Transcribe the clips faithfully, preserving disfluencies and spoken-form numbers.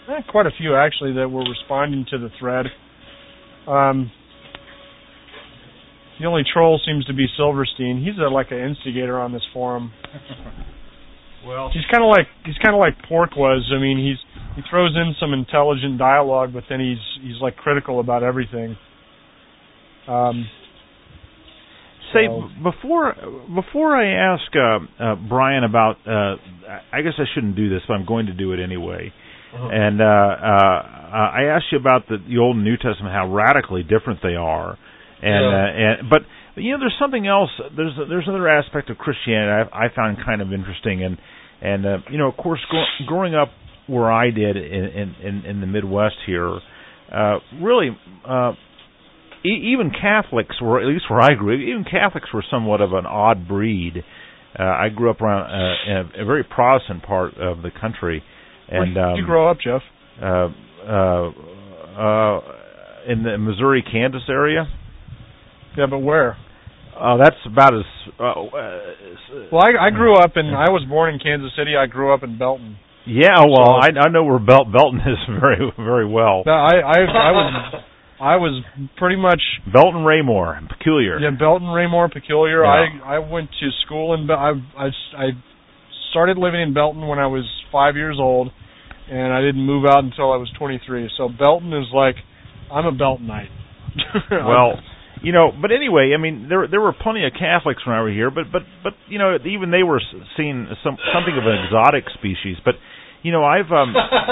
eh, quite a few actually that were responding to the thread. Um, the only troll seems to be Silverstein. He's a, like an instigator on this forum. Well, he's kind of like he's kind of like Pork was. I mean, he's he throws in some intelligent dialogue, but then he's he's like critical about everything. Um, Say so. before before I ask uh, uh, Brian about, uh, I guess I shouldn't do this, but I'm going to do it anyway. Uh-huh. And uh, uh, I asked you about the, the Old and New Testament, how radically different they are, and yeah. uh, and but you know, there's something else. There's there's another aspect of Christianity I, I found kind of interesting, and and uh, you know, of course, gro- growing up where I did in in, in the Midwest here, uh, really. Uh, Even Catholics were, at least where I grew, even Catholics were somewhat of an odd breed. Uh, I grew up around uh, in a, a very Protestant part of the country. And, Where did um, you grow up, Jeff? Uh, uh, uh, in the Missouri-Kansas area. Yeah, but where? Uh, that's about as... Uh, uh, well, I, I grew up in... I was born in Kansas City. I grew up in Belton. Yeah, well, so, I, I know where Bel- Belton is very, very well. I, I, I was... I was pretty much... Belton Raymore, Peculiar. Yeah, Belton Raymore, Peculiar. Yeah. I I went to school in... I, I, I started living in Belton when I was five years old, and I didn't move out until I was twenty-three. So Belton is like... I'm a Beltonite. Well, you know, but anyway, I mean, there there were plenty of Catholics when I was here, but, but, but you know, even they were seen some something of an exotic species. But, you know, I've... Um,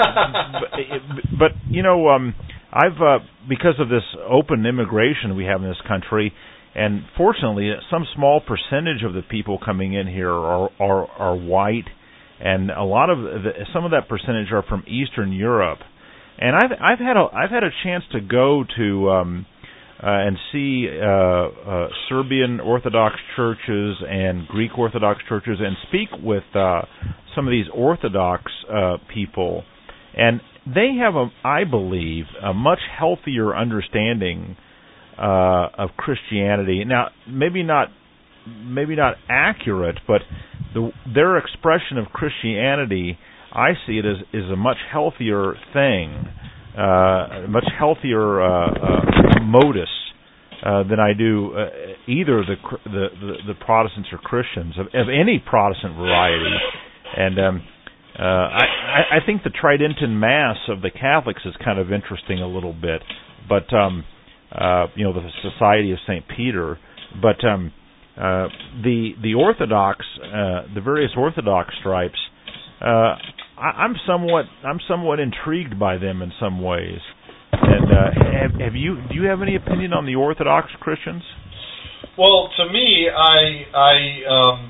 but, but, you know... Um, I've, uh, because of this open immigration we have in this country, and fortunately, some small percentage of the people coming in here are are, are white, and a lot of the, some of that percentage are from Eastern Europe. And I've I've had a I've had a chance to go to um, uh, and see uh, uh, Serbian Orthodox churches and Greek Orthodox churches, and speak with uh, some of these Orthodox uh, people, and they have, a, I believe, a much healthier understanding uh, of Christianity. Now, maybe not, maybe not accurate, but the, their expression of Christianity, I see it as is a much healthier thing, uh, a much healthier uh, uh, modus uh, than I do uh, either the, the the the Protestants or Christians of, of any Protestant variety, and. Um, Uh, I, I think the Tridentan Mass of the Catholics is kind of interesting a little bit, but um, uh, you know, the Society of Saint Peter. But um, uh, the the Orthodox, uh, the various Orthodox stripes, uh, I, I'm somewhat I'm somewhat intrigued by them in some ways. And uh, have, have you do you have any opinion on the Orthodox Christians? Well, to me, I I. Um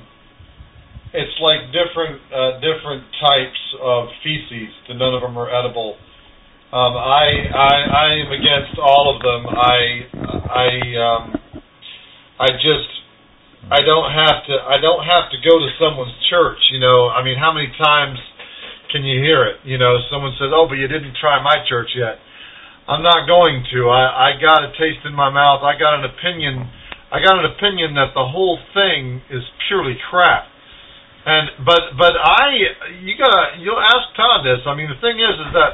It's like different uh, different types of feces. None of them are edible. Um, I, I I am against all of them. I I um, I just I don't have to I don't have to go to someone's church. You know, I mean, how many times can you hear it? You know, someone says, "Oh, but you didn't try my church yet." I'm not going to. I, I got a taste in my mouth. I got an opinion. I got an opinion that the whole thing is purely crap. And but but I you gotta you'll ask Todd this. I mean, the thing is is that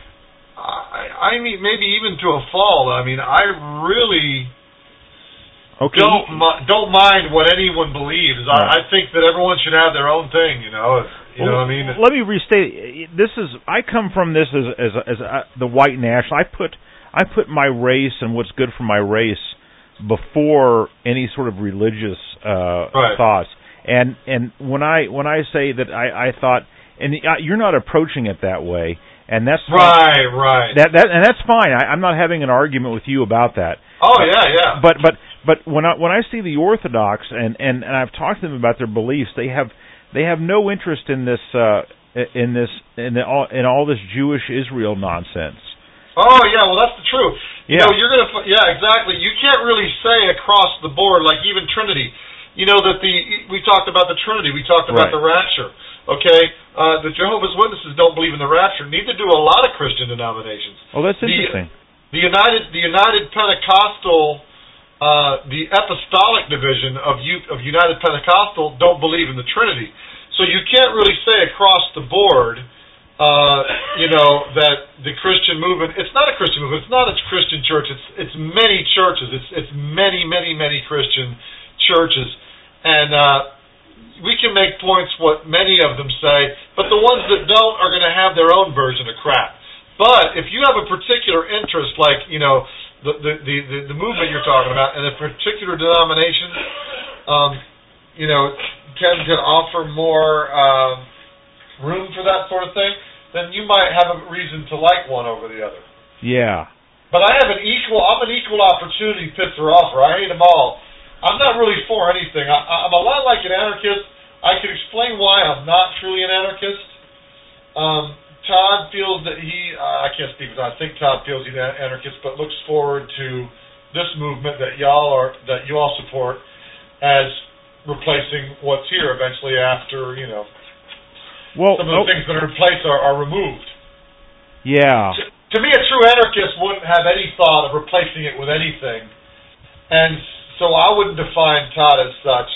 I, I mean maybe even to a fault. I mean, I really okay. don't don't mind what anyone believes. Right. I, I think that everyone should have their own thing. You know, you well, know what I mean. Let me restate. This is I come from this as as as uh, the white national. I put I put my race and what's good for my race before any sort of religious uh, right. thoughts. And and when I when I say that I, I thought, and you're not approaching it that way, and that's right, right. That that and that's fine. I, I'm not having an argument with you about that. Oh yeah, yeah. But but but when I when I see the Orthodox and, and, and I've talked to them about their beliefs, they have they have no interest in this uh, in this in the, all in all this Jewish Israel nonsense. Oh yeah, well that's the truth. You yeah. know, you're gonna yeah exactly. You can't really say across the board like even Trinity. You know that the we talked about the Trinity, we talked about right. the rapture. Okay, uh, the Jehovah's Witnesses don't believe in the rapture. Neither do a lot of Christian denominations. Oh, that's the, interesting. The United, the United Pentecostal, uh, the Apostolic Division of U, of United Pentecostal don't believe in the Trinity. So you can't really say across the board uh, you know, that the Christian movement, it's not a Christian movement, it's not a Christian church, it's it's many churches, it's it's many, many, many Christian churches. And uh, we can make points what many of them say, but the ones that don't are going to have their own version of crap. But if you have a particular interest, like, you know, the the, the, the movement you're talking about, and a particular denomination, um, you know, tend to offer more um, room for that sort of thing, then you might have a reason to like one over the other. Yeah. But I have an equal, I'm an equal opportunity pisser offer. I hate them all. I'm not really for anything. I, I'm a lot like an anarchist. I can explain why I'm not truly an anarchist. Um, Todd feels that he, uh, I can't speak for Todd, I think Todd feels he's an anarchist, but looks forward to this movement that y'all are, that you all support as replacing what's here eventually after, you know, well, some of the oh, things that are in place are, are removed. Yeah. To, to me, a true anarchist wouldn't have any thought of replacing it with anything. And so I wouldn't define Todd as such.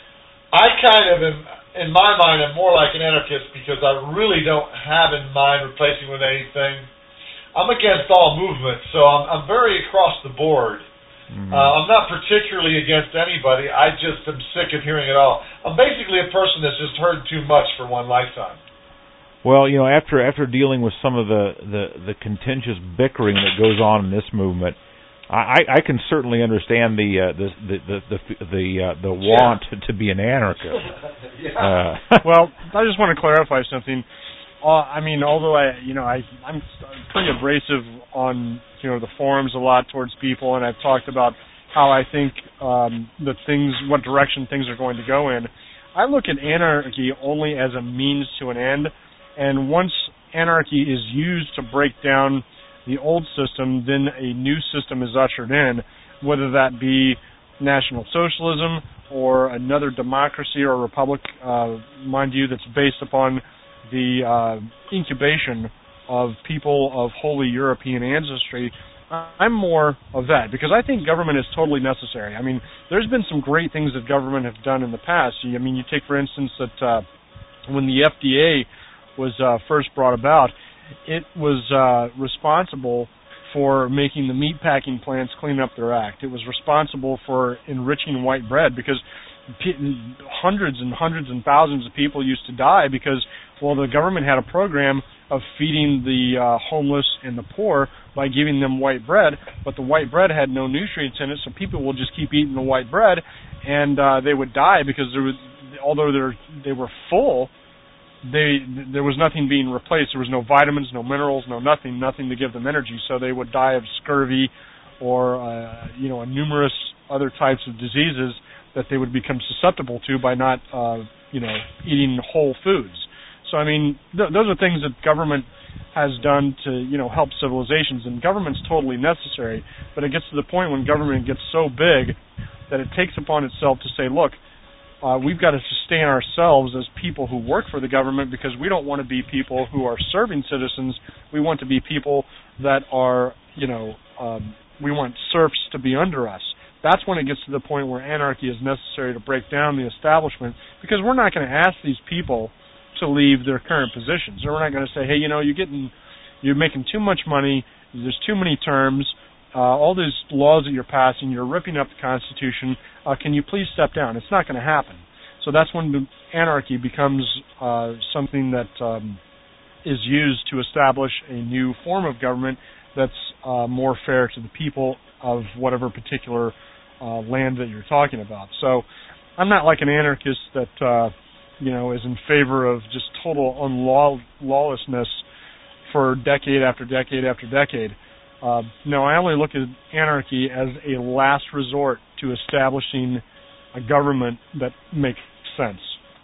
I kind of am, in my mind, I'm more like an anarchist because I really don't have in mind replacing with anything. I'm against all movements, so I'm, I'm very across the board. Mm-hmm. Uh, I'm not particularly against anybody. I just am sick of hearing it all. I'm basically a person that's just heard too much for one lifetime. Well, you know, after after dealing with some of the, the, the contentious bickering that goes on in this movement, I, I can certainly understand the uh, the the the the the, uh, the want yeah. to be an anarchist. yeah. uh, well, I just want to clarify something. Uh, I mean, although I, you know, I I'm pretty abrasive on, you know, the forums a lot towards people, and I've talked about how I think um, the things, what direction things are going to go in. I look at anarchy only as a means to an end, and once anarchy is used to break down the old system, then a new system is ushered in, whether that be National Socialism or another democracy or republic, uh, mind you, that's based upon the uh, incubation of people of Holy European ancestry. I'm more of that, because I think government is totally necessary. I mean, there's been some great things that government have done in the past. I mean, you take, for instance, that uh, when the F D A was uh, first brought about, it was uh, responsible for making the meatpacking plants clean up their act. It was responsible for enriching white bread, because p- hundreds and hundreds and thousands of people used to die because, well, the government had a program of feeding the uh, homeless and the poor by giving them white bread, but the white bread had no nutrients in it, so people would just keep eating the white bread, and uh, they would die because there was, although they were full, They there was nothing being replaced. There was no vitamins, no minerals, no nothing, nothing to give them energy. So they would die of scurvy, or uh, you know, numerous other types of diseases that they would become susceptible to by not uh, you know eating whole foods. So I mean, th- those are things that government has done to you know help civilizations, and government's totally necessary. But it gets to the point when government gets so big that it takes upon itself to say, look, Uh, we've got to sustain ourselves as people who work for the government, because we don't want to be people who are serving citizens. We want to be people that are, you know, um, we want serfs to be under us. That's when it gets to the point where anarchy is necessary to break down the establishment, because we're not going to ask these people to leave their current positions. Or we're not going to say, hey, you know, you're getting, you're making too much money, there's too many terms, Uh, all these laws that you're passing, you're ripping up the Constitution, uh, can you please step down? It's not going to happen. So that's when anarchy becomes uh, something that um, is used to establish a new form of government that's uh, more fair to the people of whatever particular uh, land that you're talking about. So I'm not like an anarchist that uh, you know is in favor of just total unlawlessness for decade after decade after decade. Uh, no, I only look at anarchy as a last resort to establishing a government that makes sense.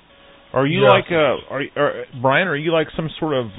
Are you yeah. like, uh, are, are Brian? Are you like some sort of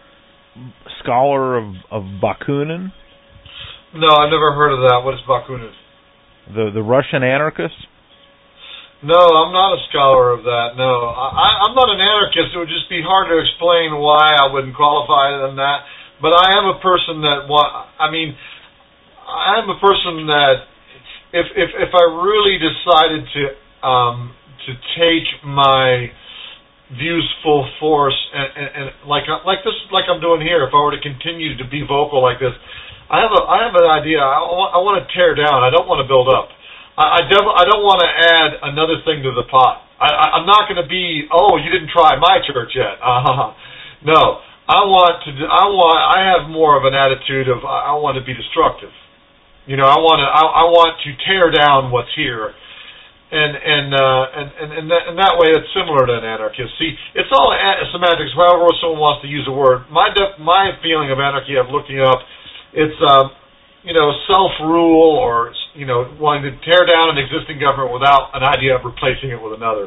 scholar of, of Bakunin? No, I've never heard of that. What is Bakunin? The the Russian anarchist? No, I'm not a scholar of that. No, I, I'm not an anarchist. It would just be hard to explain why I wouldn't qualify than that. But I am a person that want. I mean, I am a person that if if if I really decided to um, to take my views full force, and, and, and like like this, like I'm doing here. If I were to continue to be vocal like this, I have a I have an idea. I want, I want to tear down. I don't want to build up. I I, dev- I don't want to add another thing to the pot. I, I, I'm not going to be, oh, you didn't try my church yet. Uh-huh. No, I want to. I want. I have more of an attitude of I, I want to be destructive. You know, I want to. I, I want to tear down what's here. And and, uh, and and and that, and that way, it's similar to an anarchist. See, it's all semantics. However, someone wants to use a word. My def, my feeling of anarchy, I've looked it up. It's um, you know, self-rule, or you know, wanting to tear down an existing government without an idea of replacing it with another.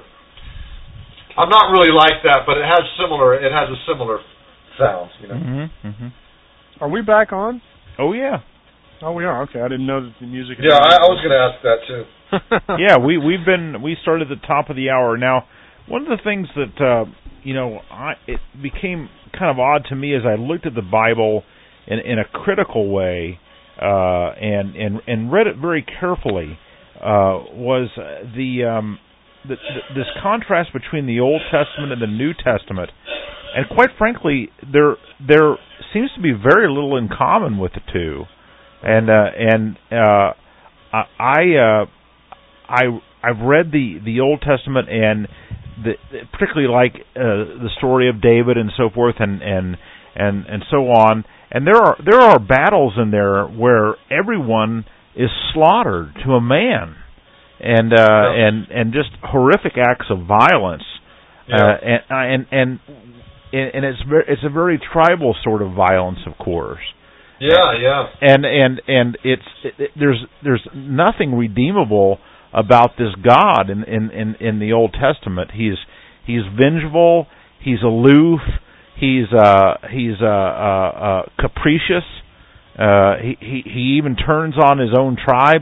I'm not really like that, but it has similar. It has a similar sound. You know. Mm-hmm, mm-hmm. Are we back on? Oh yeah. Oh, we are. Okay, I didn't know that the music. Yeah, I, I was going to ask that too. yeah, we we've been we started at the top of the hour. Now, one of the things that uh, you know, I, it became kind of odd to me as I looked at the Bible in in a critical way uh, and and and read it very carefully uh, was the, um, the, the this contrast between the Old Testament and the New Testament, and quite frankly, there there seems to be very little in common with the two, and uh, and uh, I. Uh, I I've read the, the Old Testament and the, particularly like uh, the story of David and so forth and, and and and so on. And there are there are battles in there where everyone is slaughtered to a man, and uh, yeah. and and just horrific acts of violence. Yeah. Uh, and and and and it's very, it's a very tribal sort of violence, of course. Yeah, yeah. And and and it's it, it, there's there's nothing redeemable about this God in, in, in, in the Old Testament. He's he's vengeful. He's aloof. He's uh, he's uh, uh, uh, capricious. Uh, he, he he even turns on his own tribe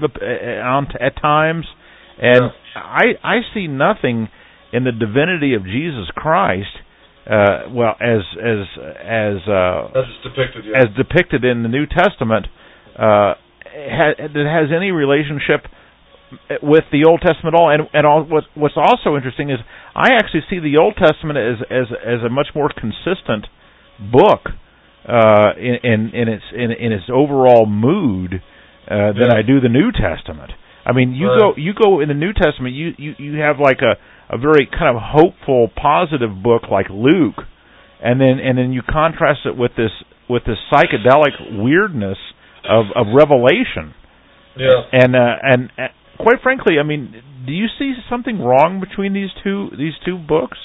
at times. And yeah. I I see nothing in the divinity of Jesus Christ. Uh, well, as as as uh, as depicted, yeah. as depicted in the New Testament, uh, ha- that has any relationship with the Old Testament at all. And and all, what what's also interesting is I actually see the Old Testament as as as a much more consistent book uh, in, in in its in, in its overall mood uh, than yeah. I do the New Testament. I mean, you right. go you go in the New Testament, you, you, you have like a, a very kind of hopeful, positive book like Luke, and then and then you contrast it with this with this psychedelic weirdness of, of Revelation. Yeah. And uh, and uh, quite frankly, I mean, do you see something wrong between these two these two books?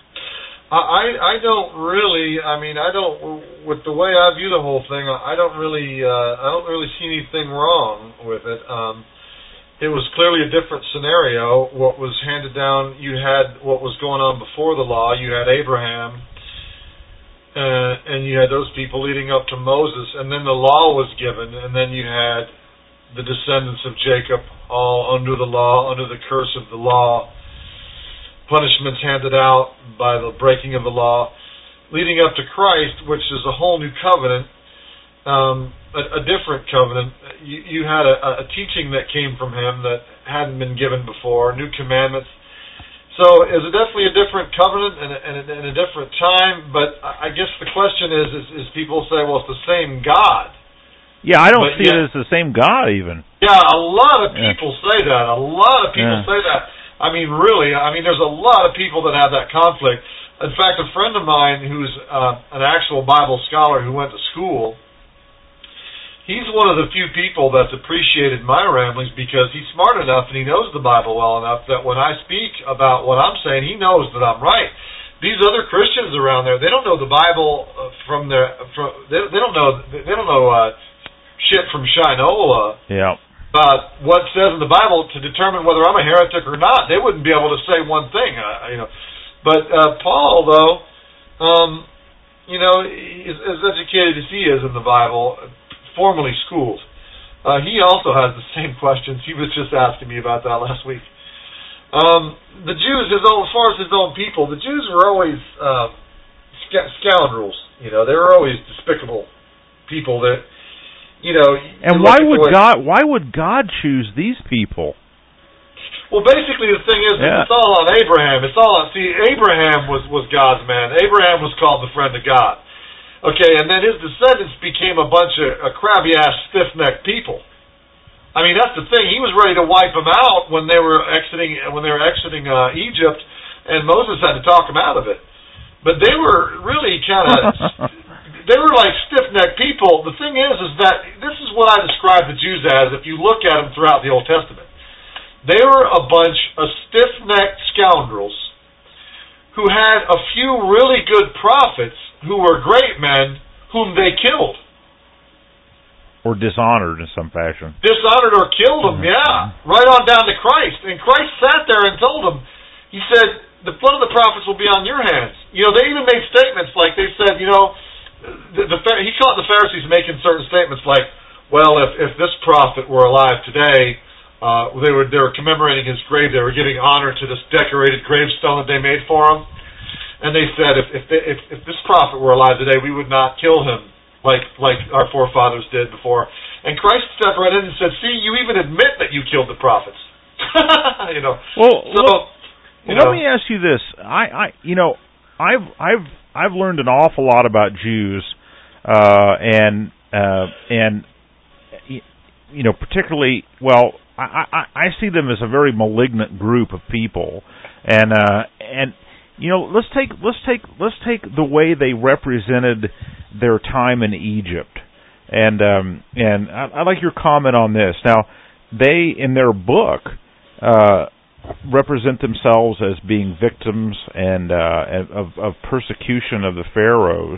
I I don't really. I mean, I don't. With the way I view the whole thing, I don't really. Uh, I don't really see anything wrong with it. Um, it was clearly a different scenario. What was handed down, you had what was going on before the law. You had Abraham, uh, and you had those people leading up to Moses, and then the law was given, and then you had the descendants of Jacob, all under the law, under the curse of the law. Punishments handed out by the breaking of the law, leading up to Christ, which is a whole new covenant, um, a, a different covenant. You, you had a, a teaching that came from him that hadn't been given before, new commandments. So it was definitely a different covenant and a, and a, and a different time, but I guess the question is, is, is people say, well, it's the same God. Yeah, I don't but see yeah, it as the same God even. Yeah, a lot of people yeah. say that. A lot of people yeah. say that. I mean, really, I mean, there's a lot of people that have that conflict. In fact, a friend of mine who's uh, an actual Bible scholar who went to school, he's one of the few people that's appreciated my ramblings because he's smart enough and he knows the Bible well enough that when I speak about what I'm saying, he knows that I'm right. These other Christians around there, they don't know the Bible from their, from, they, they don't know, they don't know uh, shit from Shinola. Yeah. About what it says in the Bible to determine whether I'm a heretic or not. They wouldn't be able to say one thing, uh, you know. But uh, Paul, though, um, you know, is, as educated as he is in the Bible, formally schooled, uh, he also has the same questions. He was just asking me about that last week. Um, the Jews, his own, as far as his own people, the Jews were always uh, sc- scoundrels. You know, they were always despicable people that. You know, and why would God? Why would God choose these people? Well, basically, the thing is, yeah. it's all on Abraham. It's all on. See, Abraham was was God's man. Abraham was called the friend of God. Okay, and then his descendants became a bunch of uh, crabby ass, stiff necked people. I mean, that's the thing. He was ready to wipe them out when they were exiting when they were exiting uh, Egypt, and Moses had to talk them out of it. But they were really kind of. They were like stiff-necked people. The thing is, is that this is what I describe the Jews as if you look at them throughout the Old Testament. They were a bunch of stiff-necked scoundrels who had a few really good prophets who were great men whom they killed. Or dishonored in some fashion. Dishonored or killed them, yeah. Right on down to Christ. And Christ sat there and told them, he said, the blood of the prophets will be on your hands. You know, they even made statements like they said, you know, The, the, he caught the Pharisees making certain statements like, well, if, if this prophet were alive today, uh, they were they were commemorating his grave. They were giving honor to this decorated gravestone that they made for him. And they said, if if, they, if if this prophet were alive today, we would not kill him like like our forefathers did before. And Christ stepped right in and said, see, you even admit that you killed the prophets. you know. Well, so, look, you let know, me ask you this. I, I you know, I've I've I've learned an awful lot about Jews, uh, and uh, and you know, particularly, well, I, I, I see them as a very malignant group of people, and uh, and you know, let's take let's take let's take the way they represented their time in Egypt, and um, and I, I'd like your comment on this. Now, they in their book. Uh, represent themselves as being victims and uh, of, of persecution of the pharaohs,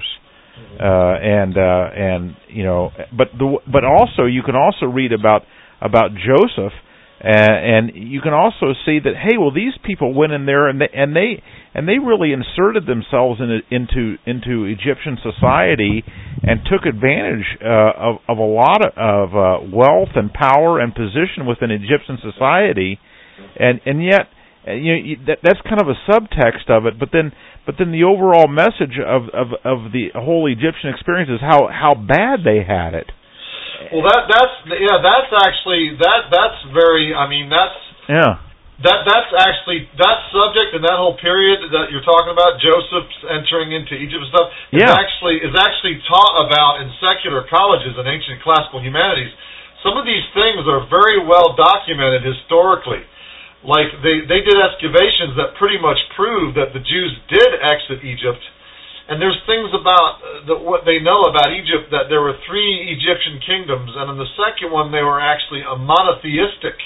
uh, and uh, and you know, but the but also you can also read about about Joseph, uh, and you can also see that hey, well, these people went in there and they and they and they really inserted themselves in, into into Egyptian society and took advantage uh, of of a lot of, of uh, wealth and power and position within Egyptian society. And and yet, you know, that, that's kind of a subtext of it. But then, but then the overall message of, of, of the whole Egyptian experience is how, how bad they had it. Well, that that's yeah, that's actually that that's very. I mean, that's yeah. That that's actually that subject and that whole period that you're talking about, Joseph's entering into Egypt and stuff, is yeah. actually is actually taught about in secular colleges in ancient classical humanities. Some of these things are very well documented historically. Like, they, they did excavations that pretty much prove that the Jews did exit Egypt. And there's things about uh, the, what they know about Egypt, that there were three Egyptian kingdoms, and in the second one they were actually a monotheistic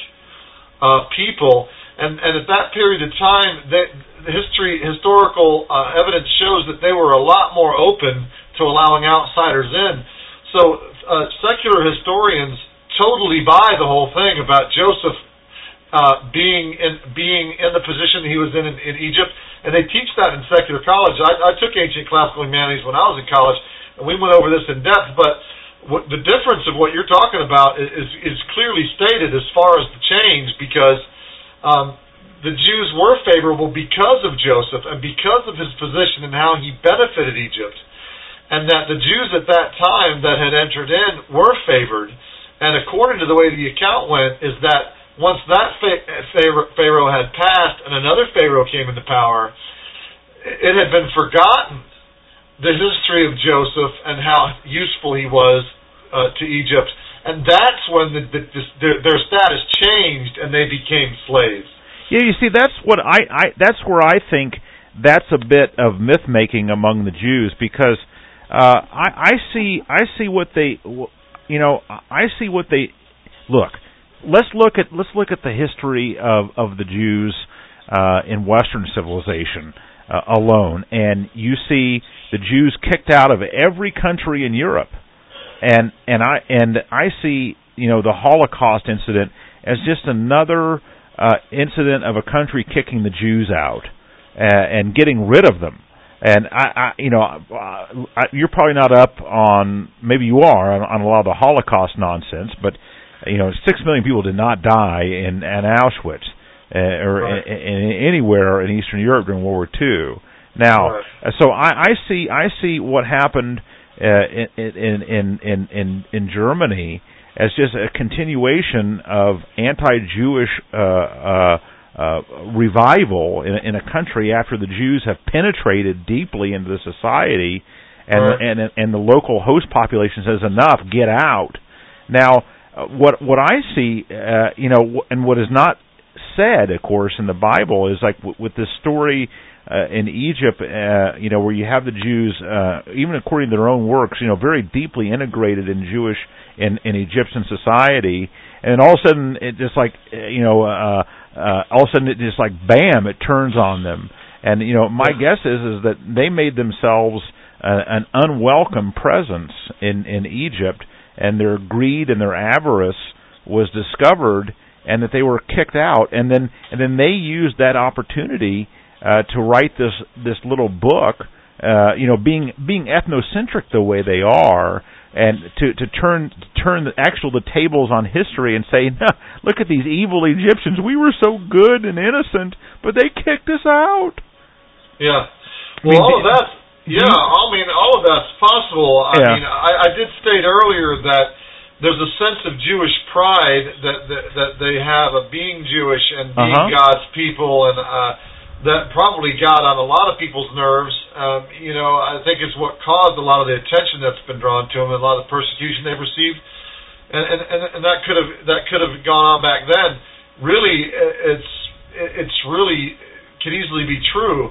uh, people. And, and at that period of time, they, the history, historical uh, evidence shows that they were a lot more open to allowing outsiders in. So uh, secular historians totally buy the whole thing about Joseph Uh, being in being in the position he was in, in in Egypt, and they teach that in secular college. I, I took ancient classical humanities when I was in college, and we went over this in depth. But what, the difference of what you're talking about is, is is clearly stated as far as the change, because um, the Jews were favorable because of Joseph and because of his position and how he benefited Egypt, and that the Jews at that time that had entered in were favored. And according to the way the account went, is that once that Pharaoh had passed and another Pharaoh came into power, it had been forgotten, the history of Joseph and how useful he was uh, to Egypt. And that's when the, the, the, their, their status changed and they became slaves. Yeah, you see, that's what I, I that's where I think that's a bit of myth making among the Jews, because uh, I, I see I see what they, you know, I see what they look. Let's look at let's look at the history of, of the Jews uh, in Western civilization uh, alone, and you see the Jews kicked out of every country in Europe, and and I and I see you know the Holocaust incident as just another uh, incident of a country kicking the Jews out uh, and getting rid of them. And I, I you know, I, you're probably not up on, maybe you are on, on a lot of the Holocaust nonsense, but. You know, six million people did not die in, in Auschwitz uh, or right. in, in anywhere in Eastern Europe during World War Two. Now, right. so I, I see I see what happened uh, in, in in in in Germany as just a continuation of anti-Jewish uh, uh, uh, revival in, in a country after the Jews have penetrated deeply into the society, and right. and and the local host population says enough, get out. Now, uh, what what I see, uh, you know, and what is not said, of course, in the Bible is like w- with this story uh, in Egypt, uh, you know, where you have the Jews, uh, even according to their own works, you know, very deeply integrated in Jewish in, in Egyptian society, and all of a sudden it just like, you know, uh, uh, all of a sudden it just like bam, it turns on them, and you know, my guess is is that they made themselves uh, an unwelcome presence in in Egypt, and their greed and their avarice was discovered, and that they were kicked out, and then and then they used that opportunity uh, to write this this little book, uh, you know, being being ethnocentric the way they are, and to to turn to turn the actual the tables on history and say, no, look at these evil Egyptians. We were so good and innocent, but they kicked us out. Yeah. Well, I mean, all of that's yeah. I mean, all of that's possible. I yeah. mean, I, I did state earlier that there's a sense of Jewish pride that that, that they have of being Jewish and being uh-huh. God's people, and uh, that probably got on a lot of people's nerves. Um, you know, I think it's what caused a lot of the attention that's been drawn to them, and a lot of the persecution they've received, and and, and, and that could have that could have gone on back then. Really, it's it's really could easily be true.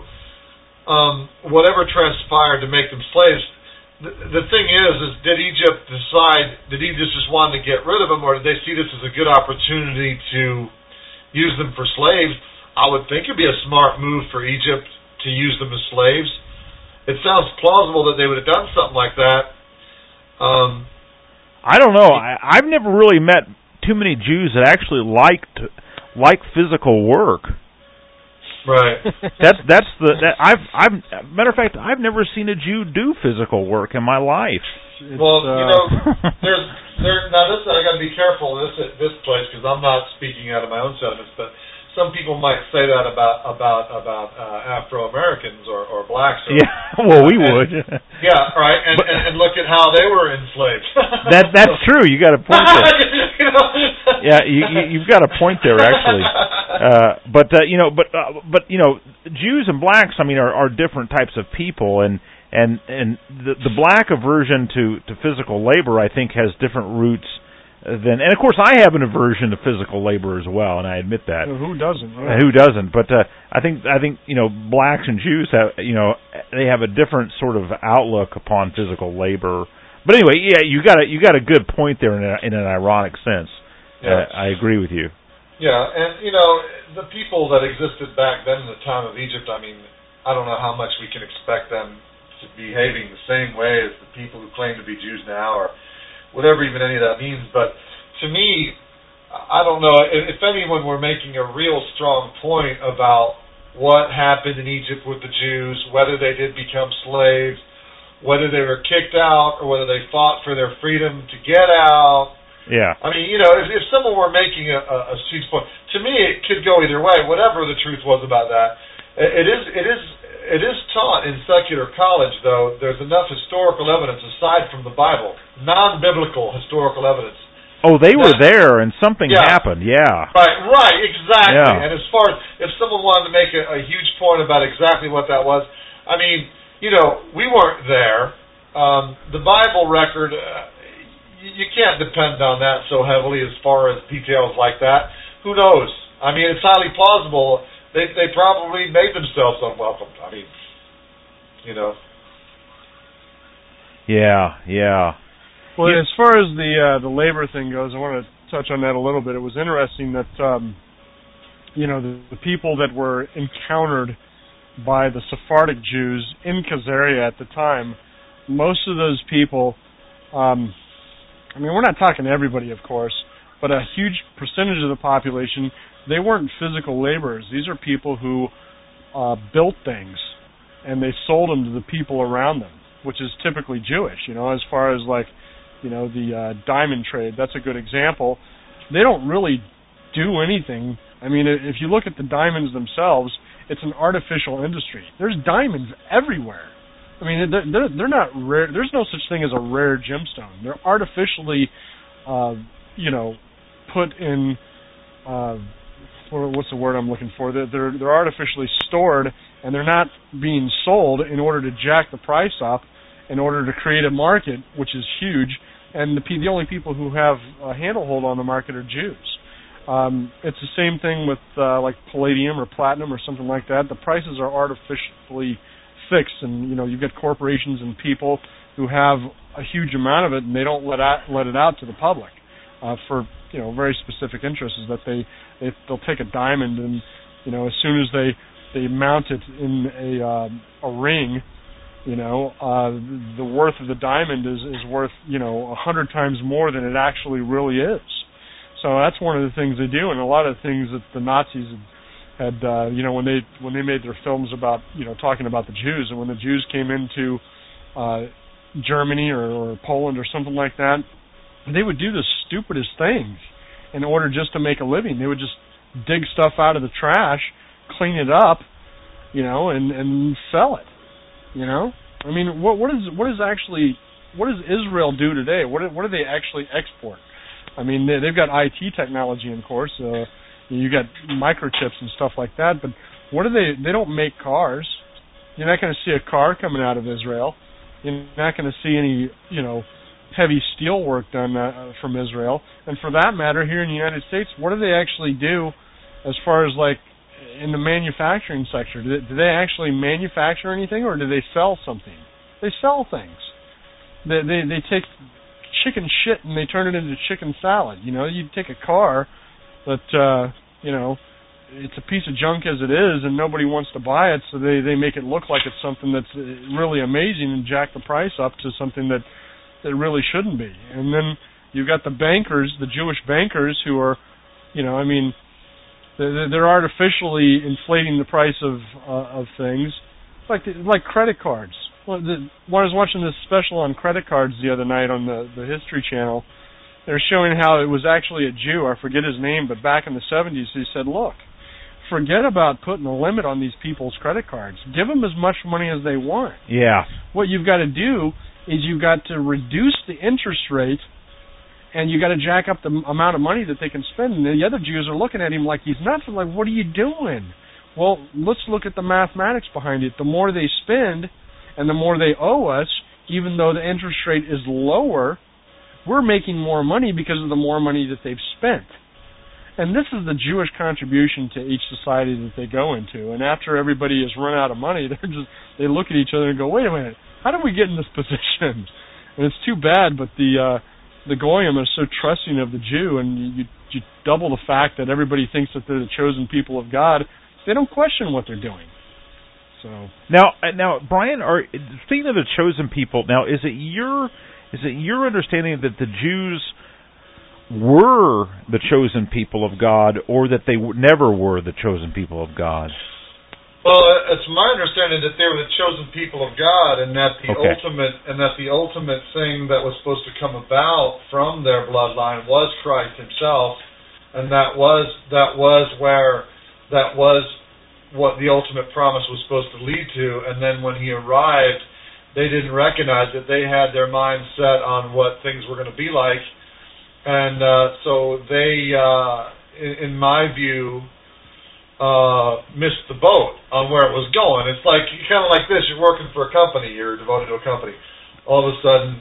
Um, whatever transpired to make them slaves. The, the thing is, is did Egypt decide, did Egypt just want to get rid of them, or did they see this as a good opportunity to use them for slaves? I would think it would be a smart move for Egypt to use them as slaves. It sounds plausible that they would have done something like that. Um, I don't know. I, I've never really met too many Jews that actually liked liked physical work. Right. that's that's the that I've I've matter of fact I've never seen a Jew do physical work in my life. It's, well, uh, you know, there's there now this I got to be careful this at this place because I'm not speaking out of my own sentiments, but some people might say that about about about uh, Afro Americans or, or blacks. Or, yeah, well, we and, would. Yeah, right, and, and and look at how they were enslaved. that that's true. You got a point there. you know? Yeah, you, you you've got a point there actually. Uh, but uh, you know, but uh, but you know, Jews and blacks, I mean, are, are different types of people, and and and the the black aversion to to physical labor, I think, has different roots than, and of course, I have an aversion to physical labor as well, and I admit that. Well, who doesn't? Uh, who doesn't? But uh, I think I think you know, blacks and Jews have, you know, they have a different sort of outlook upon physical labor. But anyway, yeah, you got a you got a good point there in, a, in an ironic sense. Yeah. Uh, I agree with you. Yeah, and, you know, the people that existed back then in the time of Egypt, I mean, I don't know how much we can expect them to be behaving the same way as the people who claim to be Jews now, or whatever even any of that means. But to me, I don't know, if, if anyone were making a real strong point about what happened in Egypt with the Jews, whether they did become slaves, whether they were kicked out, or whether they fought for their freedom to get out, yeah. I mean, you know, if, if someone were making a, a, a huge point, to me, it could go either way. Whatever the truth was about that, it, it is, it is, it is taught in secular college. Though there's enough historical evidence aside from the Bible, non-biblical historical evidence. Oh, they were that, there, and something yeah. happened. Yeah. Right. Right. Exactly. Yeah. And as far as if someone wanted to make a, a huge point about exactly what that was, I mean, you know, we weren't there. Um, the Bible record. Uh, You can't depend on that so heavily as far as details like that. Who knows? I mean, it's highly plausible. They they probably made themselves unwelcome. I mean, you know. Yeah, yeah. Well, yeah. as far as the uh, the labor thing goes, I want to touch on that a little bit. It was interesting that um, you know the, the people that were encountered by the Sephardic Jews in Caesarea at the time, most of those people. Um, I mean, we're not talking everybody, of course, but a huge percentage of the population, they weren't physical laborers. These are people who uh, built things, and they sold them to the people around them, which is typically Jewish, you know, as far as, like, you know, the uh, diamond trade. That's a good example. They don't really do anything. I mean, if you look at the diamonds themselves, it's an artificial industry. There's diamonds everywhere. I mean, they're, they're not rare. There's no such thing as a rare gemstone. They're artificially, uh, you know, put in uh, what's the word I'm looking for? They're, they're they're artificially stored, and they're not being sold in order to jack the price up, in order to create a market, which is huge. And the the only people who have a handlehold on the market are Jews. Um, it's the same thing with uh, like palladium or platinum or something like that. The prices are artificially fixed, and you know you've got corporations and people who have a huge amount of it, and they don't let out, let it out to the public uh, for you know very specific interests. Is that they, they they'll take a diamond, and you know as soon as they they mount it in a uh, a ring, you know uh, the worth of the diamond is is worth you know a hundred times more than it actually really is. So that's one of the things they do, and a lot of the things that the Nazis had, had uh, you know, when they when they made their films about, you know, talking about the Jews, and when the Jews came into uh, Germany or, or Poland or something like that, they would do the stupidest things in order just to make a living. They would just dig stuff out of the trash, clean it up, you know, and, and sell it. You know, I mean, what what is what is actually what does Israel do today? What what do they actually export? I mean, they, they've got I T technology, of course. Uh, you got microchips and stuff like that. But what do they? They don't make cars. You're not going to see a car coming out of Israel. You're not going to see any, you know, heavy steel work done uh, from Israel. And for that matter, here in the United States, what do they actually do as far as like in the manufacturing sector? Do they, do they actually manufacture anything, or do they sell something? They sell things. They they, they take chicken shit and they turn it into chicken salad. You know, you take a car that, uh, you know, it's a piece of junk as it is and nobody wants to buy it, so they, they make it look like it's something that's really amazing and jack the price up to something that, that really shouldn't be. And then you've got the bankers, the Jewish bankers who are, you know, I mean, they're, they're artificially inflating the price of uh, of things, like like credit cards. Well, the, when I was watching this special on credit cards the other night on the, the History Channel, they were showing how it was actually a Jew, I forget his name, but back in the seventies he said, look, forget about putting a limit on these people's credit cards. Give them as much money as they want. Yeah. What you've got to do is you've got to reduce the interest rate, and you've got to jack up the amount of money that they can spend. And the other Jews are looking at him like he's nuts. Like, what are you doing? Well, let's look at the mathematics behind it. The more they spend and the more they owe us, even though the interest rate is lower, we're making more money because of the more money that they've spent. And this is the Jewish contribution to each society that they go into. And after everybody has run out of money, they're just they look at each other and go, wait a minute, how did we get in this position? And it's too bad, but the uh, the Goyim are so trusting of the Jew, and you, you double the fact that everybody thinks that they're the chosen people of God. They don't question what they're doing. So now, now, Brian, are speaking of the chosen people. Now, is it your is it your understanding that the Jews were the chosen people of God, or that they w- never were the chosen people of God? Well, it's my understanding that they were the chosen people of God, and that the okay. ultimate and that the ultimate thing that was supposed to come about from their bloodline was Christ Himself, and that was that was where that was. what the ultimate promise was supposed to lead to. And then when He arrived, they didn't recognize that they had their minds set on what things were going to be like. And uh, so they, uh, in, in my view, uh, missed the boat on where it was going. It's like, kind of like this, you're working for a company, you're devoted to a company. All of a sudden,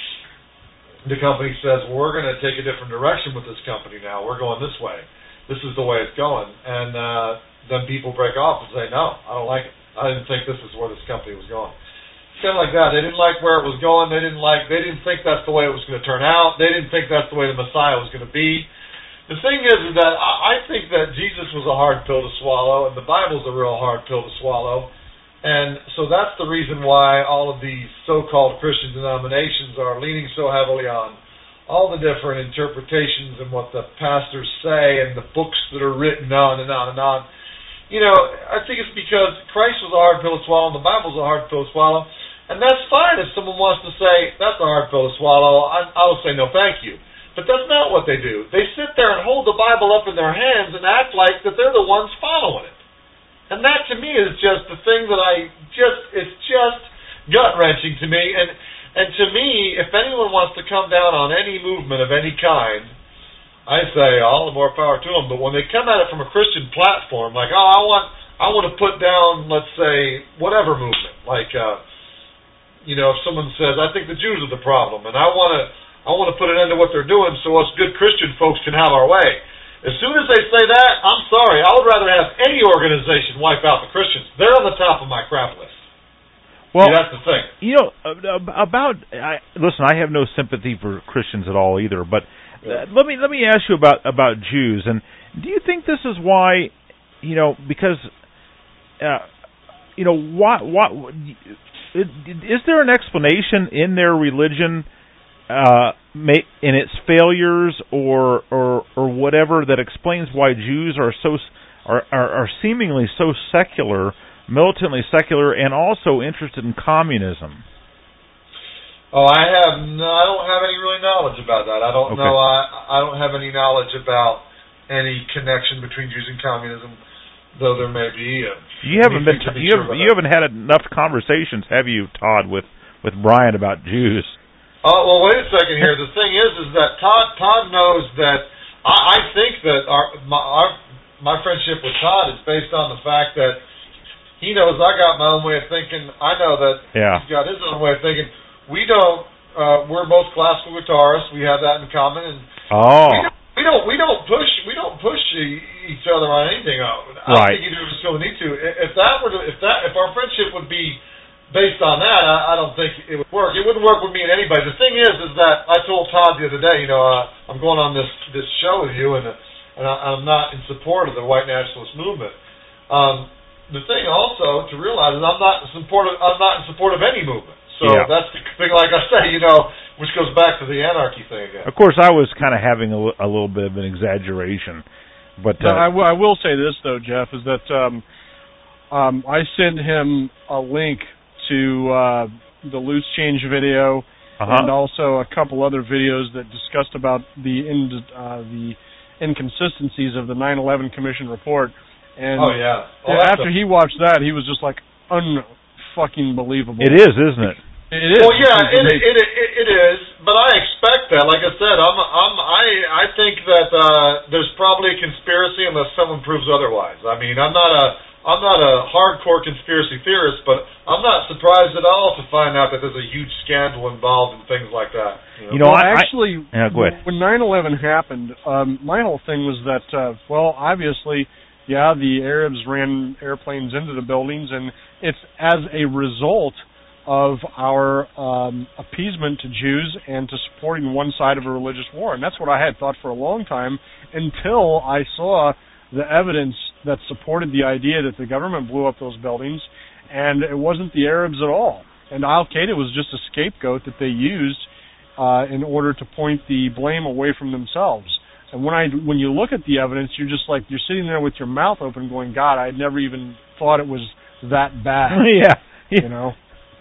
the company says, well, we're going to take a different direction with this company now. We're going this way. This is the way it's going. And uh, then people break off and say, no, I don't like it. I didn't think this is where this company was going. It's kind of like that. They didn't like where it was going. They didn't like. They didn't think that's the way it was going to turn out. They didn't think that's the way the Messiah was going to be. The thing is, is that I think that Jesus was a hard pill to swallow, and the Bible's a real hard pill to swallow. And so that's the reason why all of these so-called Christian denominations are leaning so heavily on all the different interpretations and what the pastors say and the books that are written on and on and on. You know, I think it's because Christ was a hard pill to swallow and the Bible's a hard pill to swallow. And that's fine if someone wants to say, that's a hard pill to swallow. I, I will say, no, thank you. But that's not what they do. They sit there and hold the Bible up in their hands and act like that they're the ones following it. And that to me is just the thing that I just, it's just gut-wrenching to me. And, and to me, if anyone wants to come down on any movement of any kind, I say all the more power to them. But when they come at it from a Christian platform, like, oh, I want, I want to put down, let's say, whatever movement, like, uh, you know, if someone says, I think the Jews are the problem, and I want to, I want to put an end to what they're doing, so us good Christian folks can have our way. As soon as they say that, I'm sorry, I would rather have any organization wipe out the Christians. They're on the top of my crap list. Well, See, that's the thing. You know, about I, listen, I have no sympathy for Christians at all either, but. Uh, let me let me ask you about, about Jews, and do you think this is why, you know, because, uh, you know, what what is there an explanation in their religion, uh, in its failures or or or whatever that explains why Jews are so are are, are seemingly so secular, militantly secular, and also interested in communism? Oh, I have no, I don't have any really knowledge about that. I don't okay. know. I I don't have any knowledge about any connection between Jews and communism, though there may be. Uh, you haven't been t- you haven't, you haven't had enough conversations, have you, Todd, with, with Brian about Jews? Oh uh, well, wait a second here. The thing is, is that Todd Todd knows that I, I think that our my our, my friendship with Todd is based on the fact that he knows I got my own way of thinking. I know that yeah. he's got his own way of thinking. We don't. Uh, we're both classical guitarists. We have that in common. And oh. We don't. We don't. We don't push. We don't push each other on anything. I don't right. think either of us feel the need to. If that were, to, if that, if our friendship would be based on that, I, I don't think it would work. It wouldn't work with me and anybody. The thing is, is that I told Todd the other day. You know, uh, I'm going on this this show with you, and uh, and I, I'm not in support of the white nationalist movement. Um, the thing also to realize is I'm not in support of. I'm not in support of any movement. So yeah. that's the thing, like I say, you know, which goes back to the anarchy thing again. Of course, I was kind of having a, a little bit of an exaggeration. But uh, I, w- I will say this, though, Jeff, is that um, um, I sent him a link to uh, the Loose Change video uh-huh. and also a couple other videos that discussed about the in- uh, the inconsistencies of the nine eleven Commission report. And oh, yeah. Oh, after he watched that, he was just like, un-fucking believable. It is, isn't it? It is. Well, yeah, it, it, it, it is, but I expect that. Like I said, I'm, I'm, I, I think that uh, there's probably a conspiracy unless someone proves otherwise. I mean, I'm not a, I'm not a hardcore conspiracy theorist, but I'm not surprised at all to find out that there's a huge scandal involved in things like that. You You know, know well, I, actually, I, yeah, go ahead. when nine eleven happened, um, my whole thing was that, uh, well, obviously, yeah, the Arabs ran airplanes into the buildings, and it's as a result of our um, appeasement to Jews and to supporting one side of a religious war. And that's what I had thought for a long time until I saw the evidence that supported the idea that the government blew up those buildings, and it wasn't the Arabs at all. And Al-Qaeda was just a scapegoat that they used uh, in order to point the blame away from themselves. And when I when you look at the evidence, you're just like, you're sitting there with your mouth open going, God, I never even thought it was that bad. yeah. yeah. You know?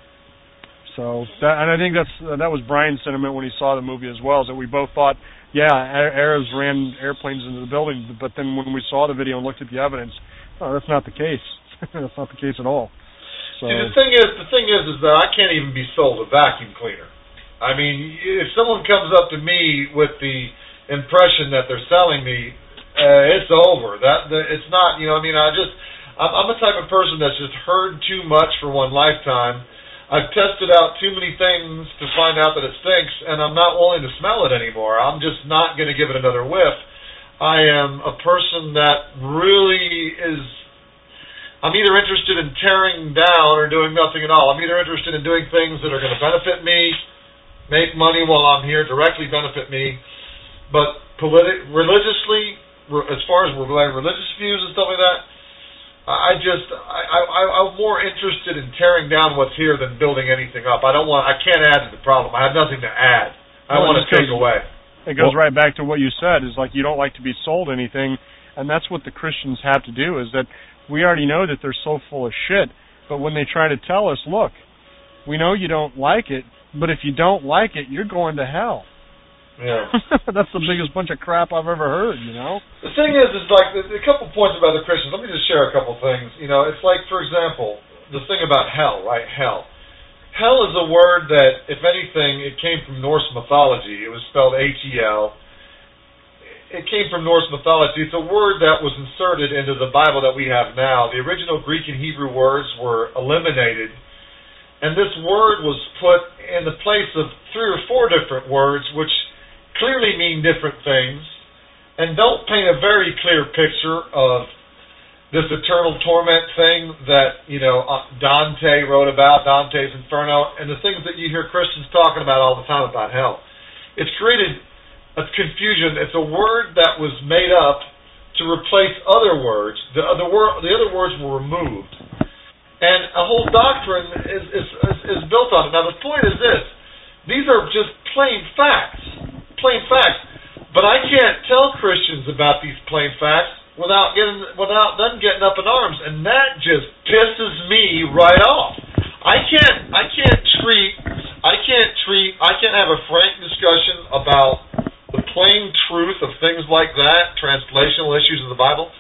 So, that, and I think that's uh, that was Brian's sentiment when he saw the movie as well, is that we both thought, yeah, Arabs ran airplanes into the building, but then when we saw the video and looked at the evidence, oh, that's not the case. That's not the case at all. So, see, the thing is, the thing is, is that I can't even be sold a vacuum cleaner. I mean, if someone comes up to me with the impression that they're selling me, uh, it's over. That the, it's not. You know, I mean, I just, I'm, I'm a type of person that's just heard too much for one lifetime. I've tested out too many things to find out that it stinks, and I'm not willing to smell it anymore. I'm just not going to give it another whiff. I am a person that really is, I'm either interested in tearing down or doing nothing at all. I'm either interested in doing things that are going to benefit me, make money while I'm here, directly benefit me, but politi- religiously, as far as religious views and stuff like that, I just, I, I, I'm more interested in tearing down what's here than building anything up. I don't want, I can't add to the problem. I have nothing to add. I well, want to take away. It goes well, right back to what you said, is like you don't like to be sold anything, and that's what the Christians have to do, is that we already know that they're so full of shit, but when they try to tell us, look, we know you don't like it, but if you don't like it, you're going to hell. Yeah. That's the biggest bunch of crap I've ever heard, you know? The thing is, is like, a couple points about the Christians. Let me just share a couple things. You know, it's like, for example, the thing about hell, right? Hell. Hell is a word that, if anything, it came from Norse mythology. It was spelled H E L. it came from Norse mythology. It's a word that was inserted into the Bible that we have now. The original Greek and Hebrew words were eliminated, and this word was put in the place of three or four different words, which clearly mean different things, and don't paint a very clear picture of this eternal torment thing that, you know, Dante wrote about, Dante's Inferno, and the things that you hear Christians talking about all the time about hell. It's created a confusion. It's a word that was made up to replace other words. The other, wor- the other words were removed. And a whole doctrine is, is, is, is built on it. Now, the point is this. These are just plain facts. Plain facts. But I can't tell Christians about these plain facts without getting, without them getting up in arms, and that just pisses me right off. I can't, I can't treat, I can't treat, I can't have a frank discussion about the plain truth of things like that, translational issues of the Bible.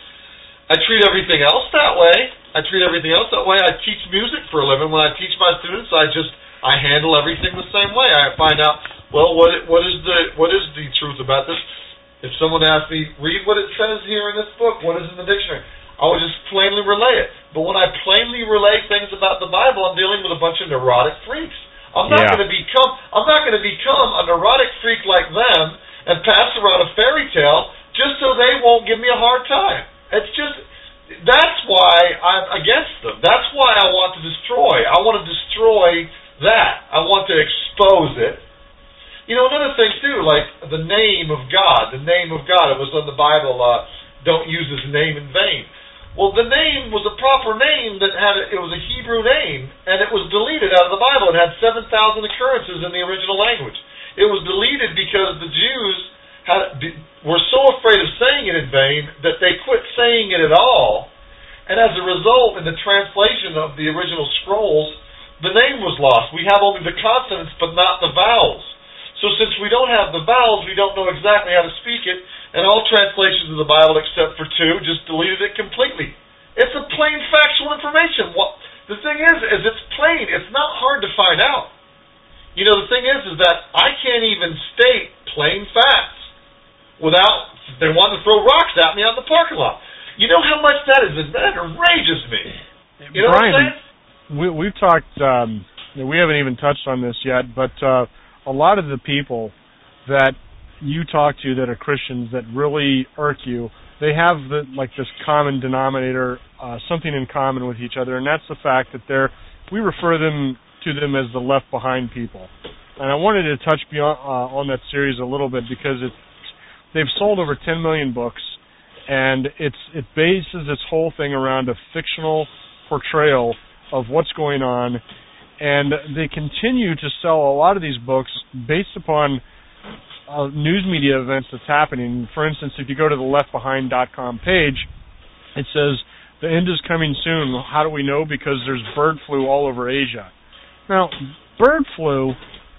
I treat everything else that way. I treat everything else that way. I teach music for a living. When I teach my students, I just, I handle everything the same way. I find out, well, what, what is the, what is the truth about this? If someone asks me, read what it says here in this book, what is in the dictionary, I would just plainly relay it. But when I plainly relay things about the Bible, I'm dealing with a bunch of neurotic freaks. I'm not yeah. going to become I'm not going to become a neurotic freak like them and pass around a fairy tale just so they won't give me a hard time. It's just, that's why I'm against them. That's why I want to destroy. I want to destroy that. I want to expose it. You know, another thing, too, like the name of God. The name of God. It was in the Bible, uh, don't use his name in vain. Well, the name was a proper name that had, a, it was a Hebrew name, and it was deleted out of the Bible. It had seven thousand occurrences in the original language. It was deleted because the Jews had, were so afraid of saying it in vain that they quit saying it at all. And as a result, in the translation of the original scrolls, the name was lost. We have only the consonants, but not the vowels. So since we don't have the vowels, we don't know exactly how to speak it, and all translations of the Bible except for two just deleted it completely. It's a plain factual information. What the thing is, is it's plain. It's not hard to find out. You know, the thing is, is that I can't even state plain facts without they want to throw rocks at me out in the parking lot. You know how much that is? That enrages me. You know Brian, what I'm saying? We, we've talked, um, we haven't even touched on this yet, but uh, a lot of the people that you talk to that are Christians that really irk you, they have the, like this common denominator, uh, something in common with each other, and that's the fact that they're, we refer them to them as the left behind people. And I wanted to touch beyond, uh, on that series a little bit because it's, they've sold over ten million books, and it's it bases its whole thing around a fictional portrayal of what's going on, and they continue to sell a lot of these books based upon uh, news media events that's happening. For instance, if you go to the left behind dot com page, it says, the end is coming soon. How do we know? Because there's bird flu all over Asia. Now, bird flu,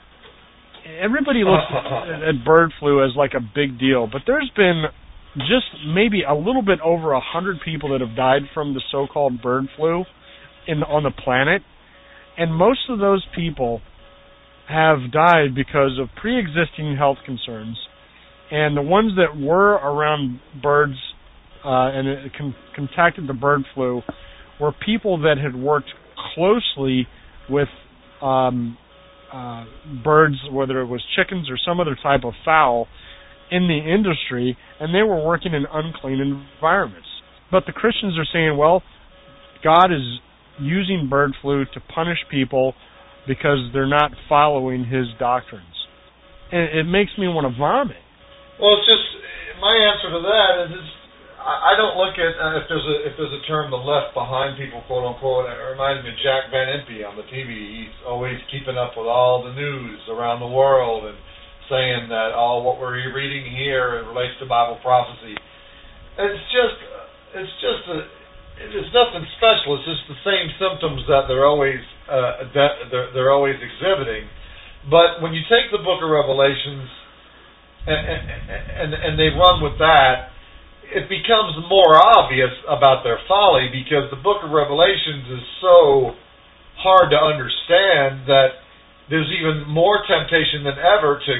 everybody looks at bird flu as like a big deal, but there's been just maybe a little bit over a hundred people that have died from the so-called bird flu in on the planet. And most of those people have died because of pre-existing health concerns. And the ones that were around birds uh, and it con- contacted the bird flu were people that had worked closely with um, uh, birds, whether it was chickens or some other type of fowl, in the industry, and they were working in unclean environments. But the Christians are saying, well, God is using bird flu to punish people because they're not following his doctrines. And it makes me want to vomit. Well, it's just, my answer to that is, it's, I don't look at, uh, if there's a if there's a term, the left behind people, quote unquote, it reminds me of Jack Van Impe on the T V. He's always keeping up with all the news around the world and saying that, oh, what we're reading here relates to Bible prophecy. It's just, it's just a, it's nothing special. It's just the same symptoms that they're always uh, that they're, they're always exhibiting. But when you take the Book of Revelations and, and and and they run with that, it becomes more obvious about their folly, because the Book of Revelations is so hard to understand that there's even more temptation than ever to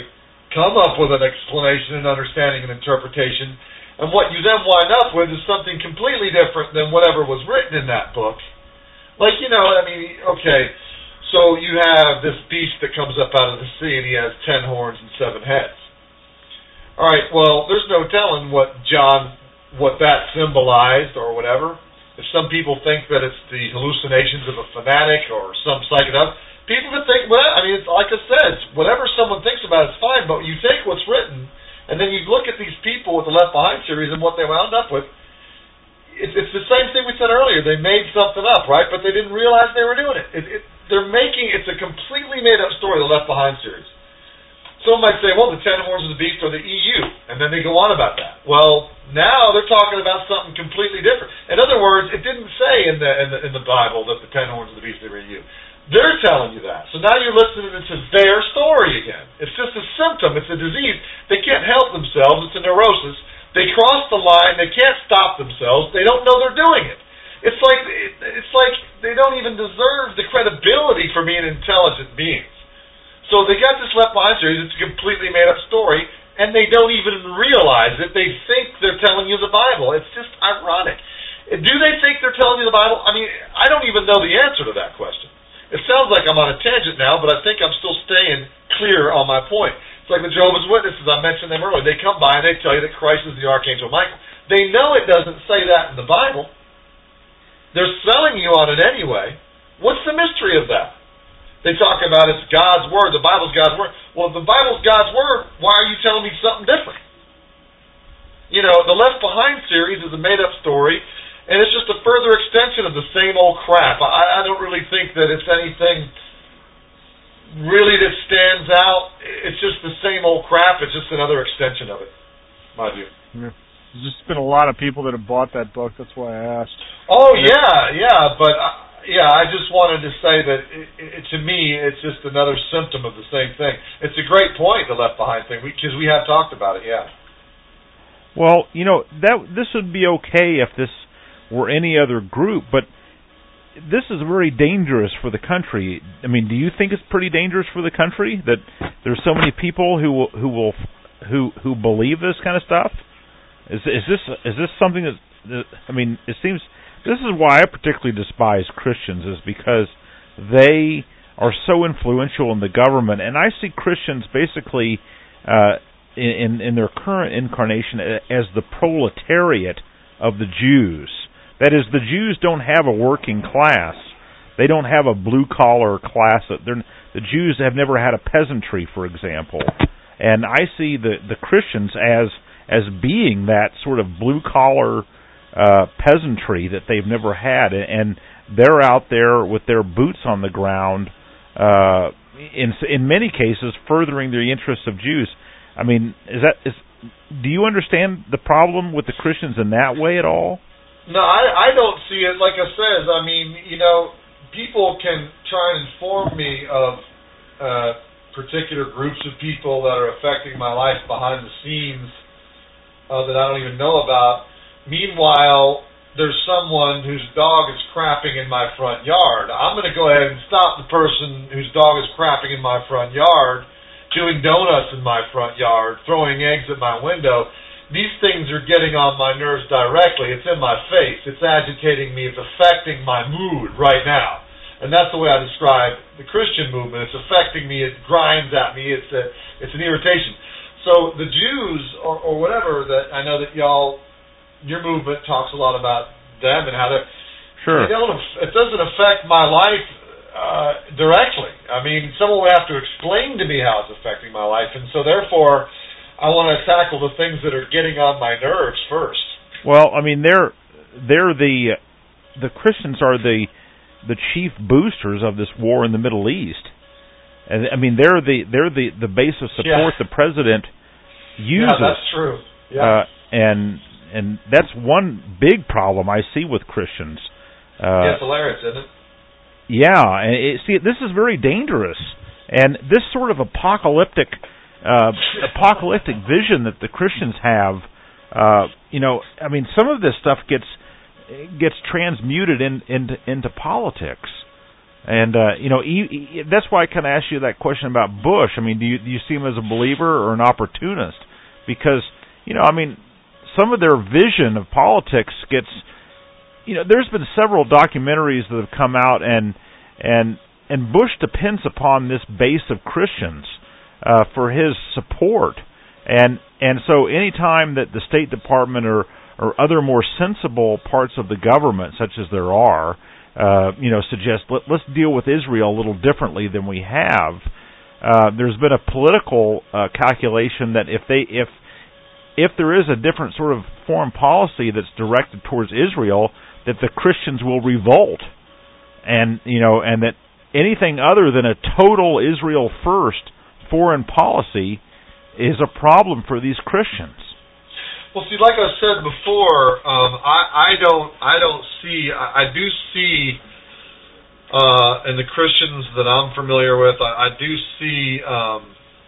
come up with an explanation and understanding and interpretation, and what you then wind up with is something completely different than whatever was written in that book. Like, you know, I mean, okay, so you have this beast that comes up out of the sea, and he has ten horns and seven heads. All right, well, there's no telling what John, what that symbolized or whatever. If some people think that it's the hallucinations of a fanatic or some psychedelic, people that think, well, I mean, it's like I said, whatever someone thinks about it's fine, but you take what's written, and then you look at these people with the Left Behind series and what they wound up with, it's, it's the same thing we said earlier. They made something up, right? But they didn't realize they were doing it. it, it they're making, it's a completely made-up story, the Left Behind series. Someone might say, well, the ten horns of the beast are the E U, and then they go on about that. Well, now they're talking about something completely different. In other words, it didn't say in the in the, in the Bible that the ten horns of the beast are the E U. They're telling you that. So now you're listening to their story again. It's just a symptom. It's a disease. They can't help themselves. It's a neurosis. They cross the line. They can't stop themselves. They don't know they're doing it. It's like it's like they don't even deserve the credibility for being intelligent beings. So they got this Left Behind series. It's a completely made-up story, and they don't even realize it. They think they're telling you the Bible. It's just ironic. Do they think they're telling you the Bible? I mean, I don't even know the answer to that question. It sounds like I'm on a tangent now, but I think I'm still staying clear on my point. It's like the Jehovah's Witnesses. I mentioned them earlier. They come by and they tell you that Christ is the Archangel Michael. They know it doesn't say that in the Bible. They're selling you on it anyway. What's the mystery of that? They talk about it's God's Word, the Bible's God's Word. Well, if the Bible's God's Word, why are you telling me something different? You know, the Left Behind series is a made-up story, and it's just a further extension of the same old crap. I, I don't really think that it's anything really that stands out. It's just the same old crap. It's just another extension of it, my view. Yeah. There's just been a lot of people that have bought that book. That's why I asked. Oh, yeah, yeah, but... I, Yeah, I just wanted to say that it, it, to me, it's just another symptom of the same thing. It's a great point, the Left Behind thing, because we, we have talked about it, yeah. Well, you know, that this would be okay if this were any other group, but this is very dangerous for the country. I mean, do you think it's pretty dangerous for the country that there's so many people who will, who will who who believe this kind of stuff? Is is this is this something that, that I mean, it seems. This is why I particularly despise Christians, is because they are so influential in the government, and I see Christians basically uh, in in their current incarnation as the proletariat of the Jews. That is, the Jews don't have a working class; they don't have a blue collar class. They're, the Jews have never had a peasantry, for example, and I see the the Christians as as being that sort of blue collar Uh, peasantry that they've never had, and they're out there with their boots on the ground, uh, in in many cases furthering the interests of Jews. I mean, is that is? Do you understand the problem with the Christians in that way at all? No, I, I don't see it. Like I said, I mean, you know, people can try and inform me of uh, particular groups of people that are affecting my life behind the scenes uh, that I don't even know about. Meanwhile, there's someone whose dog is crapping in my front yard. I'm going to go ahead and stop the person whose dog is crapping in my front yard, doing donuts in my front yard, throwing eggs at my window. These things are getting on my nerves directly. It's in my face. It's agitating me. It's affecting my mood right now. And that's the way I describe the Christian movement. It's affecting me. It grinds at me. It's a, it's an irritation. So the Jews, or, or whatever, that I know that y'all... your movement talks a lot about them and how they're... Sure. They don't, it doesn't affect my life uh, directly. I mean, someone would have to explain to me how it's affecting my life, and so therefore, I want to tackle the things that are getting on my nerves first. Well, I mean, they're they're the the Christians are the the chief boosters of this war in the Middle East, and I mean, they're the they're the, the base of support yeah. the president uses. Yeah, that's true. Yeah, uh, and. And that's one big problem I see with Christians. Uh, yeah, it's hilarious, isn't it? Yeah, and it, see, this is very dangerous. And this sort of apocalyptic, uh, apocalyptic vision that the Christians have, uh, you know, I mean, some of this stuff gets gets transmuted in, into into politics. And uh, you know, he, he, that's why I kind of asked you that question about Bush. I mean, do you do you see him as a believer or an opportunist? Because you know, I mean, some of their vision of politics gets, you know, there's been several documentaries that have come out, and and and Bush depends upon this base of Christians uh, for his support, and and so anytime that the State Department or or other more sensible parts of the government, such as there are, uh, you know, suggest let, let's deal with Israel a little differently than we have. Uh, there's been a political uh, calculation that if they if if there is a different sort of foreign policy that's directed towards Israel, that the Christians will revolt, and you know, and that anything other than a total Israel first foreign policy is a problem for these Christians. Well, see, like I said before, um, I, I don't, I don't see, I, I do see, uh, in the Christians that I'm familiar with, I, I do see um,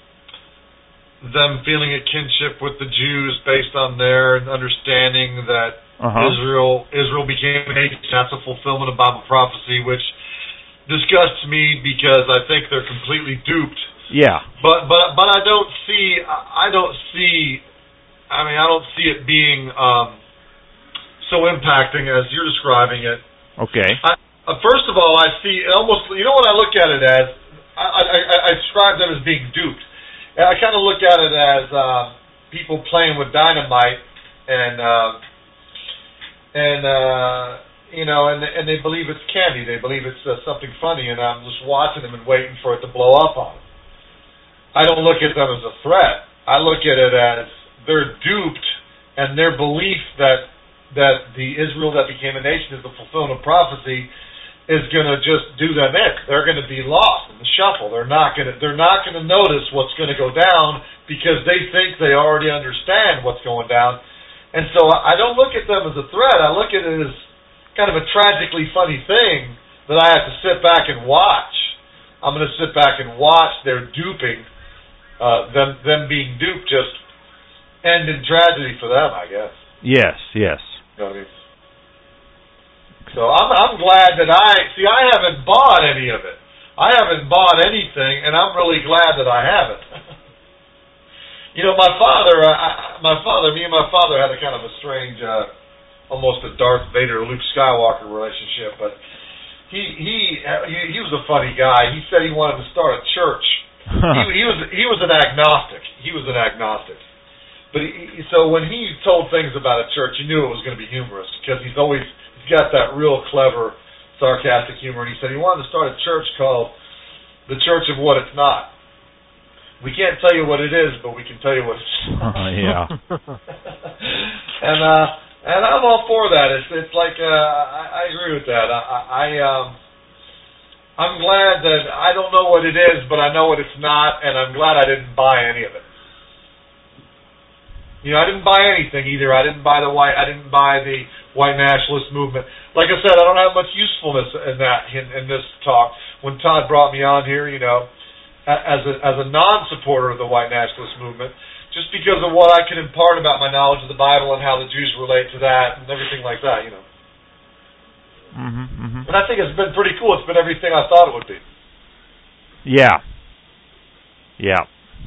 them feeling a kinship with the Jews based on their understanding that uh-huh. Israel, Israel became a nation. That's a fulfillment of Bible prophecy, which disgusts me because I think they're completely duped. Yeah. But, but, but I don't see, I don't see. I mean, I don't see it being um, so impacting as you're describing it. Okay. I, uh, first of all, I see almost, you know what I look at it as? I, I, I describe them as being duped. And I kind of look at it as uh, people playing with dynamite and, uh, and uh, you know, and, and they believe it's candy. They believe it's uh, something funny, and I'm just watching them and waiting for it to blow up on them. I don't look at them as a threat. I look at it as they're duped, and their belief that that the Israel that became a nation is the fulfillment of prophecy is going to just do them in. They're going to be lost in the shuffle. They're not going to they're not going to notice what's going to go down because they think they already understand what's going down. And so I don't look at them as a threat. I look at it as kind of a tragically funny thing that I have to sit back and watch. I'm going to sit back and watch their duping, uh, them them being duped just end in tragedy for them, I guess. Yes, yes. You know what I mean? So I'm I'm glad that I see I haven't bought any of it. I haven't bought anything, and I'm really glad that I haven't. You know, my father, I, my father, me and my father had a kind of a strange, uh, almost a Darth Vader, Luke Skywalker relationship. But he he he, he was a funny guy. He said he wanted to start a church. he, he was he was an agnostic. He was an agnostic. But he, so when he told things about a church, you knew it was going to be humorous because he's always he's got that real clever, sarcastic humor. And he said he wanted to start a church called the Church of What It's Not. We can't tell you what it is, but we can tell you what it's not. Uh, yeah. and uh, and I'm all for that. It's it's like uh, I, I agree with that. I, I um, I'm glad that I don't know what it is, but I know what it's not, and I'm glad I didn't buy any of it. You know, I didn't buy anything either. I didn't buy the white. I didn't buy the white nationalist movement. Like I said, I don't have much usefulness in that in, in this talk. When Todd brought me on here, you know, as a as a non-supporter of the white nationalist movement, just because of what I can impart about my knowledge of the Bible and how the Jews relate to that and everything like that, you know. Mm-hmm, mm-hmm. And I think it's been pretty cool. It's been everything I thought it would be. Yeah. Yeah.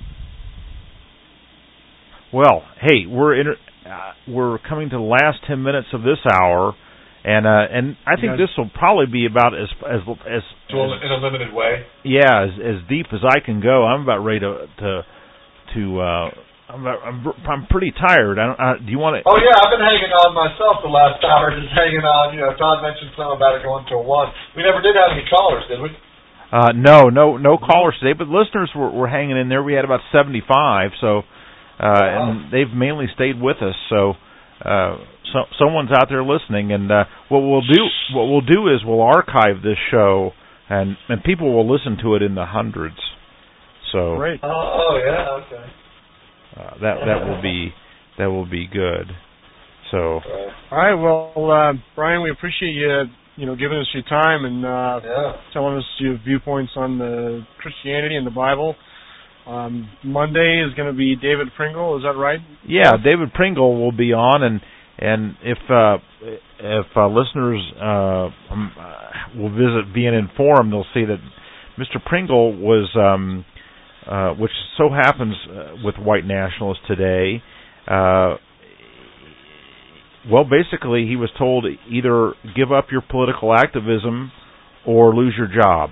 Well, hey, we're inter- uh, we're coming to the last ten minutes of this hour, and uh, and I think this will probably be about as as as, to a, in a limited way. Yeah, as as deep as I can go. I'm about ready to to to. Uh, I'm about, I'm I'm pretty tired. I don't. Uh, do you want to? Oh yeah, I've been hanging on myself the last hour, just hanging on. You know, Todd mentioned something about it going to a one. We never did have any callers, did we? Uh, no, no, no callers today, but listeners were, were hanging in there. We had about seventy-five, so. Uh, and they've mainly stayed with us, so uh, so someone's out there listening. And uh, what we'll do, what we'll do is we'll archive this show, and and people will listen to it in the hundreds. So great. Oh, oh yeah, okay. Uh, that that will be that will be good. So all right, well, uh, Brian, we appreciate you you know giving us your time and uh, yeah. telling us your viewpoints on the Christianity and the Bible. Um, Monday is going to be David Pringle, is that right? Yeah, David Pringle will be on, and And if uh, if uh, listeners uh, um, uh, will visit V N N Forum, they'll see that Mister Pringle was, um, uh, which so happens uh, with white nationalists today. Uh, well, basically, he was told either give up your political activism or lose your job.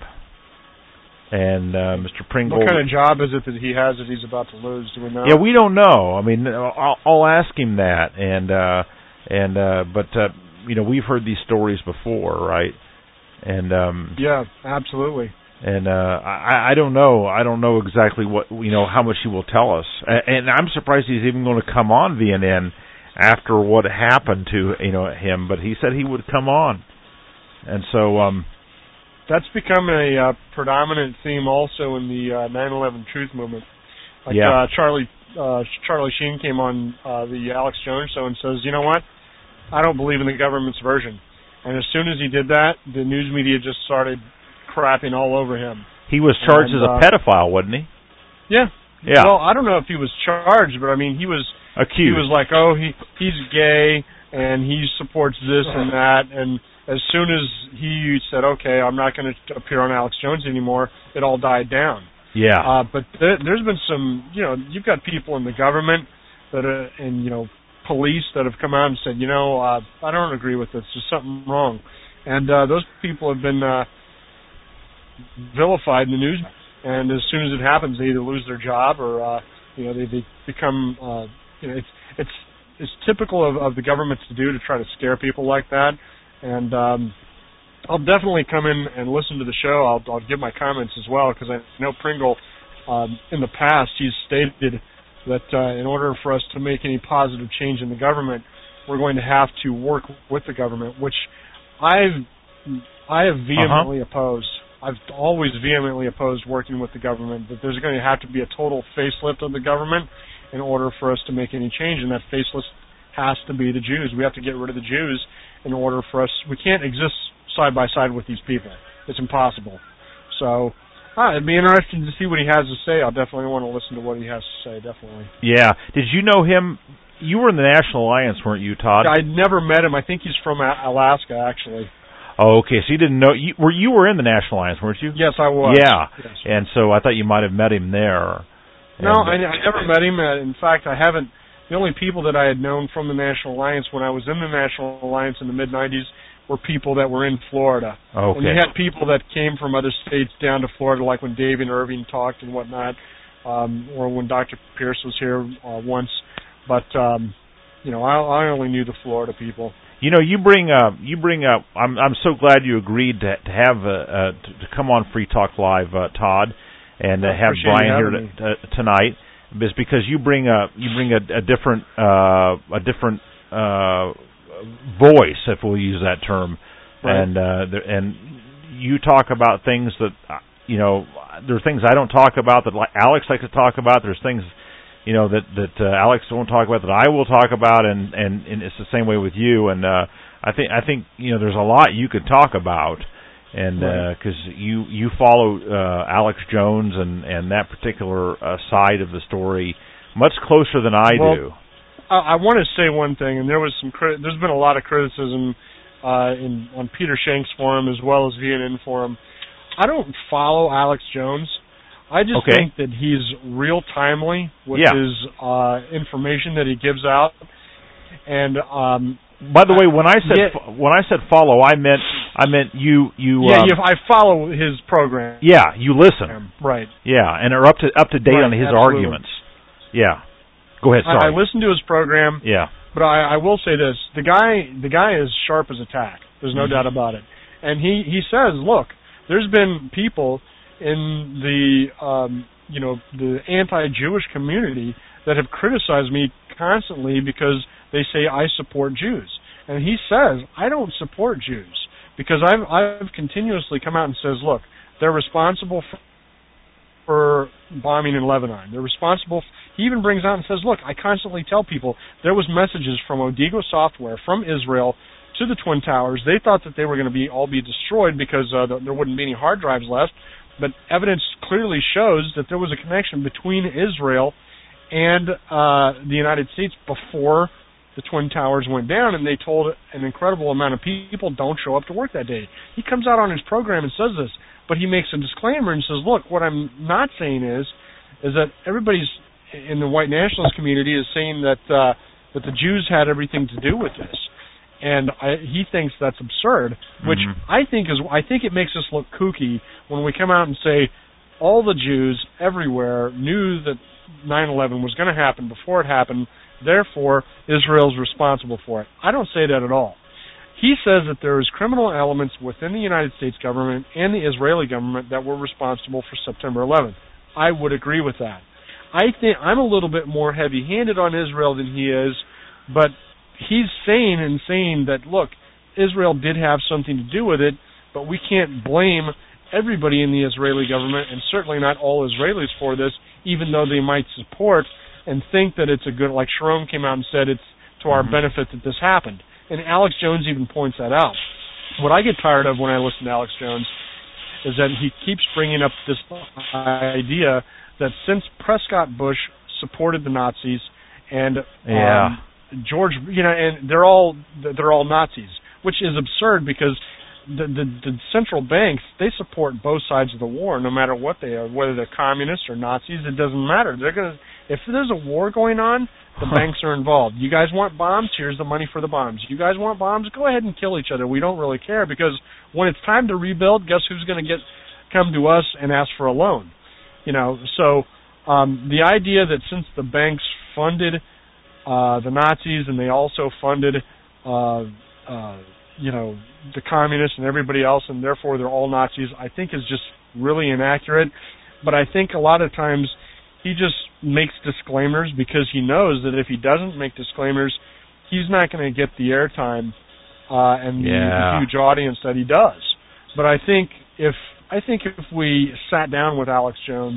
And uh, Mister Pringle... What kind of job is it that he has that he's about to lose? Do we know? Yeah, we don't know. I mean, I'll, I'll ask him that. And uh, and uh, but uh, you know, we've heard these stories before, right? And um, yeah, absolutely. And uh, I, I don't know. I don't know exactly what you know how much he will tell us. And I'm surprised he's even going to come on V N N after what happened to you know him. But he said he would come on, and so. Um, That's become a uh, predominant theme also in the uh, nine eleven Truth movement. Like yeah. uh, Charlie uh, Charlie Sheen came on uh, the Alex Jones show and says, you know what? I don't believe in the government's version. And as soon as he did that, the news media just started crapping all over him. He was charged and, as a uh, pedophile, wasn't he? Yeah. Yeah. Well, I don't know if he was charged, but I mean, he was accused. He was like, oh, he he's gay and he supports this and that, and as soon as he said, okay, I'm not going to appear on Alex Jones anymore, it all died down. Yeah. Uh, but th- there's been some, you know, you've got people in the government that are, and, you know, police that have come out and said, you know, uh, I don't agree with this. There's something wrong. And uh, those people have been uh, vilified in the news. And as soon as it happens, they either lose their job or, uh, you know, they, they become, uh, you know, it's it's it's typical of, of the government to do to try to scare people like that. And um, I'll definitely come in and listen to the show. I'll, I'll give my comments as well, because I know Pringle, um, in the past, he's stated that uh, in order for us to make any positive change in the government, we're going to have to work with the government, which I've I have vehemently uh-huh. opposed. I've always vehemently opposed working with the government, that there's going to have to be a total facelift of the government in order for us to make any change, and that facelift has to be the Jews. We have to get rid of the Jews in order for us. We can't exist side by side with these people. It's impossible. So ah, it'd be interesting to see what he has to say. I'll definitely want to listen to what he has to say, definitely. Yeah. Did you know him? You were in the National Alliance, weren't you, Todd? I never met him. I think he's from Alaska, actually. Oh, okay. So you didn't know you were you were in the National Alliance, weren't you? Yes, I was. Yeah, yes. And so I thought you might have met him there. No, I, I never met him. Uh, in fact, I haven't. The only people that I had known from the National Alliance when I was in the National Alliance in the mid nineties were people that were in Florida. Okay. And you had people that came from other states down to Florida, like when David Irving talked and whatnot, um, or when Doctor Pierce was here uh, once. But um, you know, I, I only knew the Florida people. You know, you bring up, you bring up. I'm, I'm so glad you agreed to, to have uh, uh, to, to come on Free Talk Live, uh, Todd, and uh, have Brian here to, uh, tonight. It's because you bring a, you bring a, a different, uh, a different uh, voice, if we'll use that term, right. and uh, there, and you talk about things that, you know, there are things I don't talk about that Alex likes to talk about. There's things, you know, that that uh, Alex won't talk about that I will talk about, and, and, and it's the same way with you. And uh, I think I think you know there's a lot you could talk about, and because right. uh, you you follow uh, Alex Jones and, and that particular uh, side of the story much closer than I well, do. I, I want to say one thing, and there was some crit- there's been a lot of criticism uh, in on Peter Shank's forum as well as V N N forum. I don't follow Alex Jones. I just okay. think that he's real timely with yeah. his uh, information that he gives out. And um, by the way, when I said yeah, when I said follow, I meant I meant you you. Yeah, um, you, I follow his program. Yeah, you listen. Right. Yeah, and are up to up to date right, on his absolutely. arguments. Yeah. Go ahead. Sorry. I, I listen to his program. Yeah. But I, I will say this: the guy the guy is sharp as a tack. There's no mm-hmm. doubt about it. And he he says, look, there's been people in the um, you know the anti-Jewish community that have criticized me constantly because they say I support Jews, and he says I don't support Jews because I've I've continuously come out and says, look, they're responsible for, for bombing in Lebanon. They're responsible. For, he even brings out and says, look, I constantly tell people there was messages from Odigo Software from Israel to the Twin Towers. They thought that they were going to be all be destroyed because uh, the, there wouldn't be any hard drives left. But evidence clearly shows that there was a connection between Israel and uh, the United States before the Twin Towers went down, and they told an incredible amount of people don't show up to work that day. He comes out on his program and says this, but he makes a disclaimer and says, look, what I'm not saying is is that everybody's in the white nationalist community is saying that uh, that the Jews had everything to do with this. And I, he thinks that's absurd, which mm-hmm. I think is I think it makes us look kooky when we come out and say all the Jews everywhere knew that nine eleven was going to happen before it happened, therefore Israel's responsible for it. I don't say that at all. He says that there is criminal elements within the United States government and the Israeli government that were responsible for September eleventh. I would agree with that. I think I'm a little bit more heavy-handed on Israel than he is, but he's saying and saying that, look, Israel did have something to do with it, but we can't blame everybody in the Israeli government, and certainly not all Israelis for this, even though they might support and think that it's a good, like Sharon came out and said it's to our benefit that this happened. And Alex Jones even points that out. What I get tired of when I listen to Alex Jones is that he keeps bringing up this idea that since Prescott Bush supported the Nazis and yeah. um, George, you know, and they're all they're all Nazis, which is absurd because the, the the central banks, they support both sides of the war, no matter what they are, whether they're communists or Nazis. It doesn't matter. They're gonna if there's a war going on, the banks are involved. You guys want bombs? Here's the money for the bombs. You guys want bombs? Go ahead and kill each other. We don't really care because when it's time to rebuild, guess who's going to get come to us and ask for a loan? You know, so um, the idea that since the banks funded uh, the Nazis and they also funded, uh, uh, you know, the communists and everybody else, and therefore they're all Nazis, I think is just really inaccurate. But I think a lot of times he just makes disclaimers because he knows that if he doesn't make disclaimers, he's not going to get the airtime uh, and yeah. the, the huge audience that he does. But I think if I think if we sat down with Alex Jones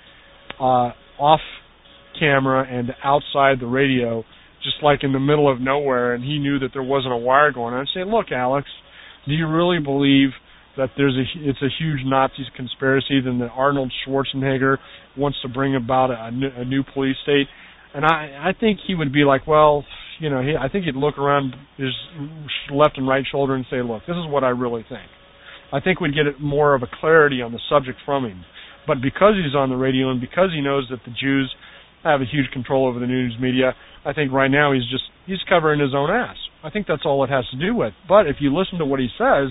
uh, off camera and outside the radio, just like in the middle of nowhere, and he knew that there wasn't a wire going on, I'd say, look, Alex, do you really believe that there's a it's a huge Nazi conspiracy, then that Arnold Schwarzenegger wants to bring about a, a new police state? And I I think he would be like, well, you know, he, I think he'd look around his left and right shoulder and say, look, this is what I really think. I think we'd get more of a clarity on the subject from him. But because he's on the radio and because he knows that the Jews have a huge control over the news media, I think right now he's just he's covering his own ass. I think that's all it has to do with. But if you listen to what he says,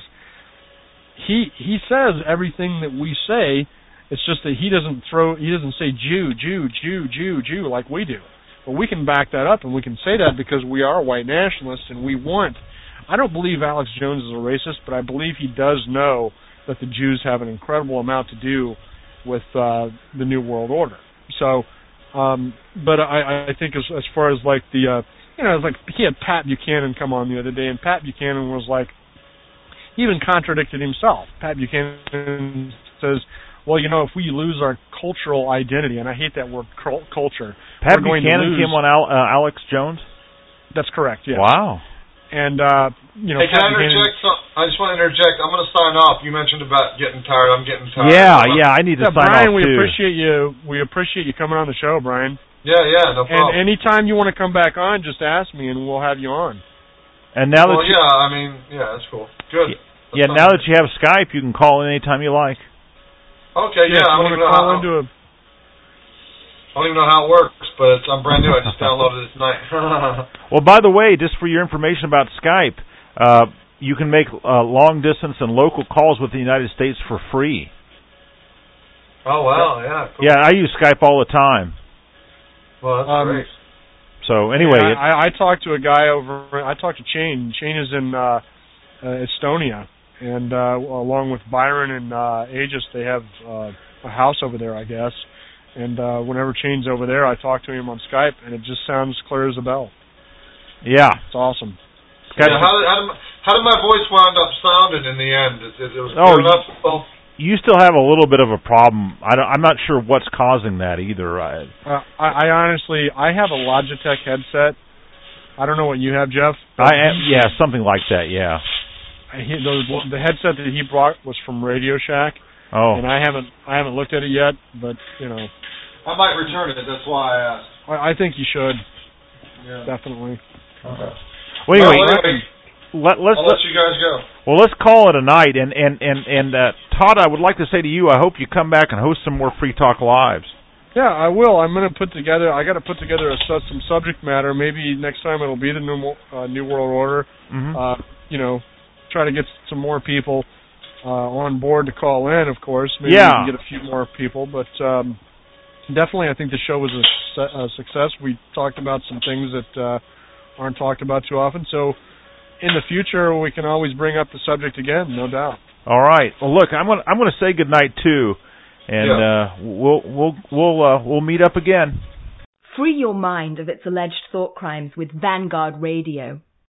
He he says everything that we say. It's just that he doesn't throw. He doesn't say Jew, Jew, Jew, Jew, Jew like we do. But we can back that up, and we can say that because we are white nationalists, and we want. I don't believe Alex Jones is a racist, but I believe he does know that the Jews have an incredible amount to do with uh, the New World Order. So, um, but I, I think as as far as like the, uh, you know, like he had Pat Buchanan come on the other day, and Pat Buchanan was like. He even contradicted himself. Pat Buchanan says, well, you know, if we lose our cultural identity, and I hate that word, culture. Pat we're going Buchanan to lose. came on Al, uh, Alex Jones? That's correct, yes. Wow. And, uh, you know, hey, Pat can I interject? Buchanan, I just want to interject. I'm going to sign off. You mentioned about getting tired. I'm getting tired. Yeah, yeah, I need to yeah, sign Brian, off, we too. appreciate you. We appreciate you coming on the show, Brian. Yeah, yeah, no problem. And anytime you want to come back on, just ask me, and we'll have you on. And now well, that you, yeah, I mean, yeah, that's cool. Good. Yeah, That's now fine. that you have Skype, you can call in anytime you like. Okay, yeah, yeah, I you don't want even to know call how, into a... I don't even know how it works, but it's, I'm brand new. I just downloaded it tonight. Well, by the way, just for your information about Skype, uh, you can make uh, long-distance and local calls with the United States for free. Oh, wow, yeah. Cool. Yeah, I use Skype all the time. Well, that's Um, great. So, anyway... Yeah, it, I, I talked to a guy over... I talked to Shane. Shane is in uh, uh, Estonia. And uh, along with Byron and uh, Aegis, they have uh, a house over there, I guess. And uh, whenever Shane's over there, I talk to him on Skype, and it just sounds clear as a bell. Yeah. It's awesome. Yeah, how, did, how, did my, how did my voice wind up sounding in the end? It, it, it was Oh, clear enough? Well, you still have a little bit of a problem. I don't, I'm not sure what's causing that either. I, Uh, I, I honestly, I have a Logitech headset. I don't know what you have, Jeff. I am, yeah, something like that, yeah. He, the, the headset that he brought was from Radio Shack, Oh. and I haven't I haven't looked at it yet. But you know, I might return it. That's why I asked. I, I think you should Yeah. definitely. Okay. Well, anyway, well, anyway let, let's I'll let you guys go. Well, let's call it a night. And and and and uh, Todd, I would like to say to you, I hope you come back and host some more Free Talk Lives. Yeah, I will. I'm going to put together. I got to put together a, some subject matter. Maybe next time it'll be the new uh, New World Order. Mm-hmm. Uh, you know, try to get some more people uh, on board to call in. Of course, maybe yeah. we can get a few more people. But um, definitely, I think the show was a, a success. We talked about some things that uh, aren't talked about too often. So, in the future, we can always bring up the subject again, no doubt. All right. Well, look, I'm going I'm going to say goodnight too. And yeah. uh, we'll we'll we'll uh, we'll meet up again. Free your mind of its alleged thought crimes with Vanguard Radio.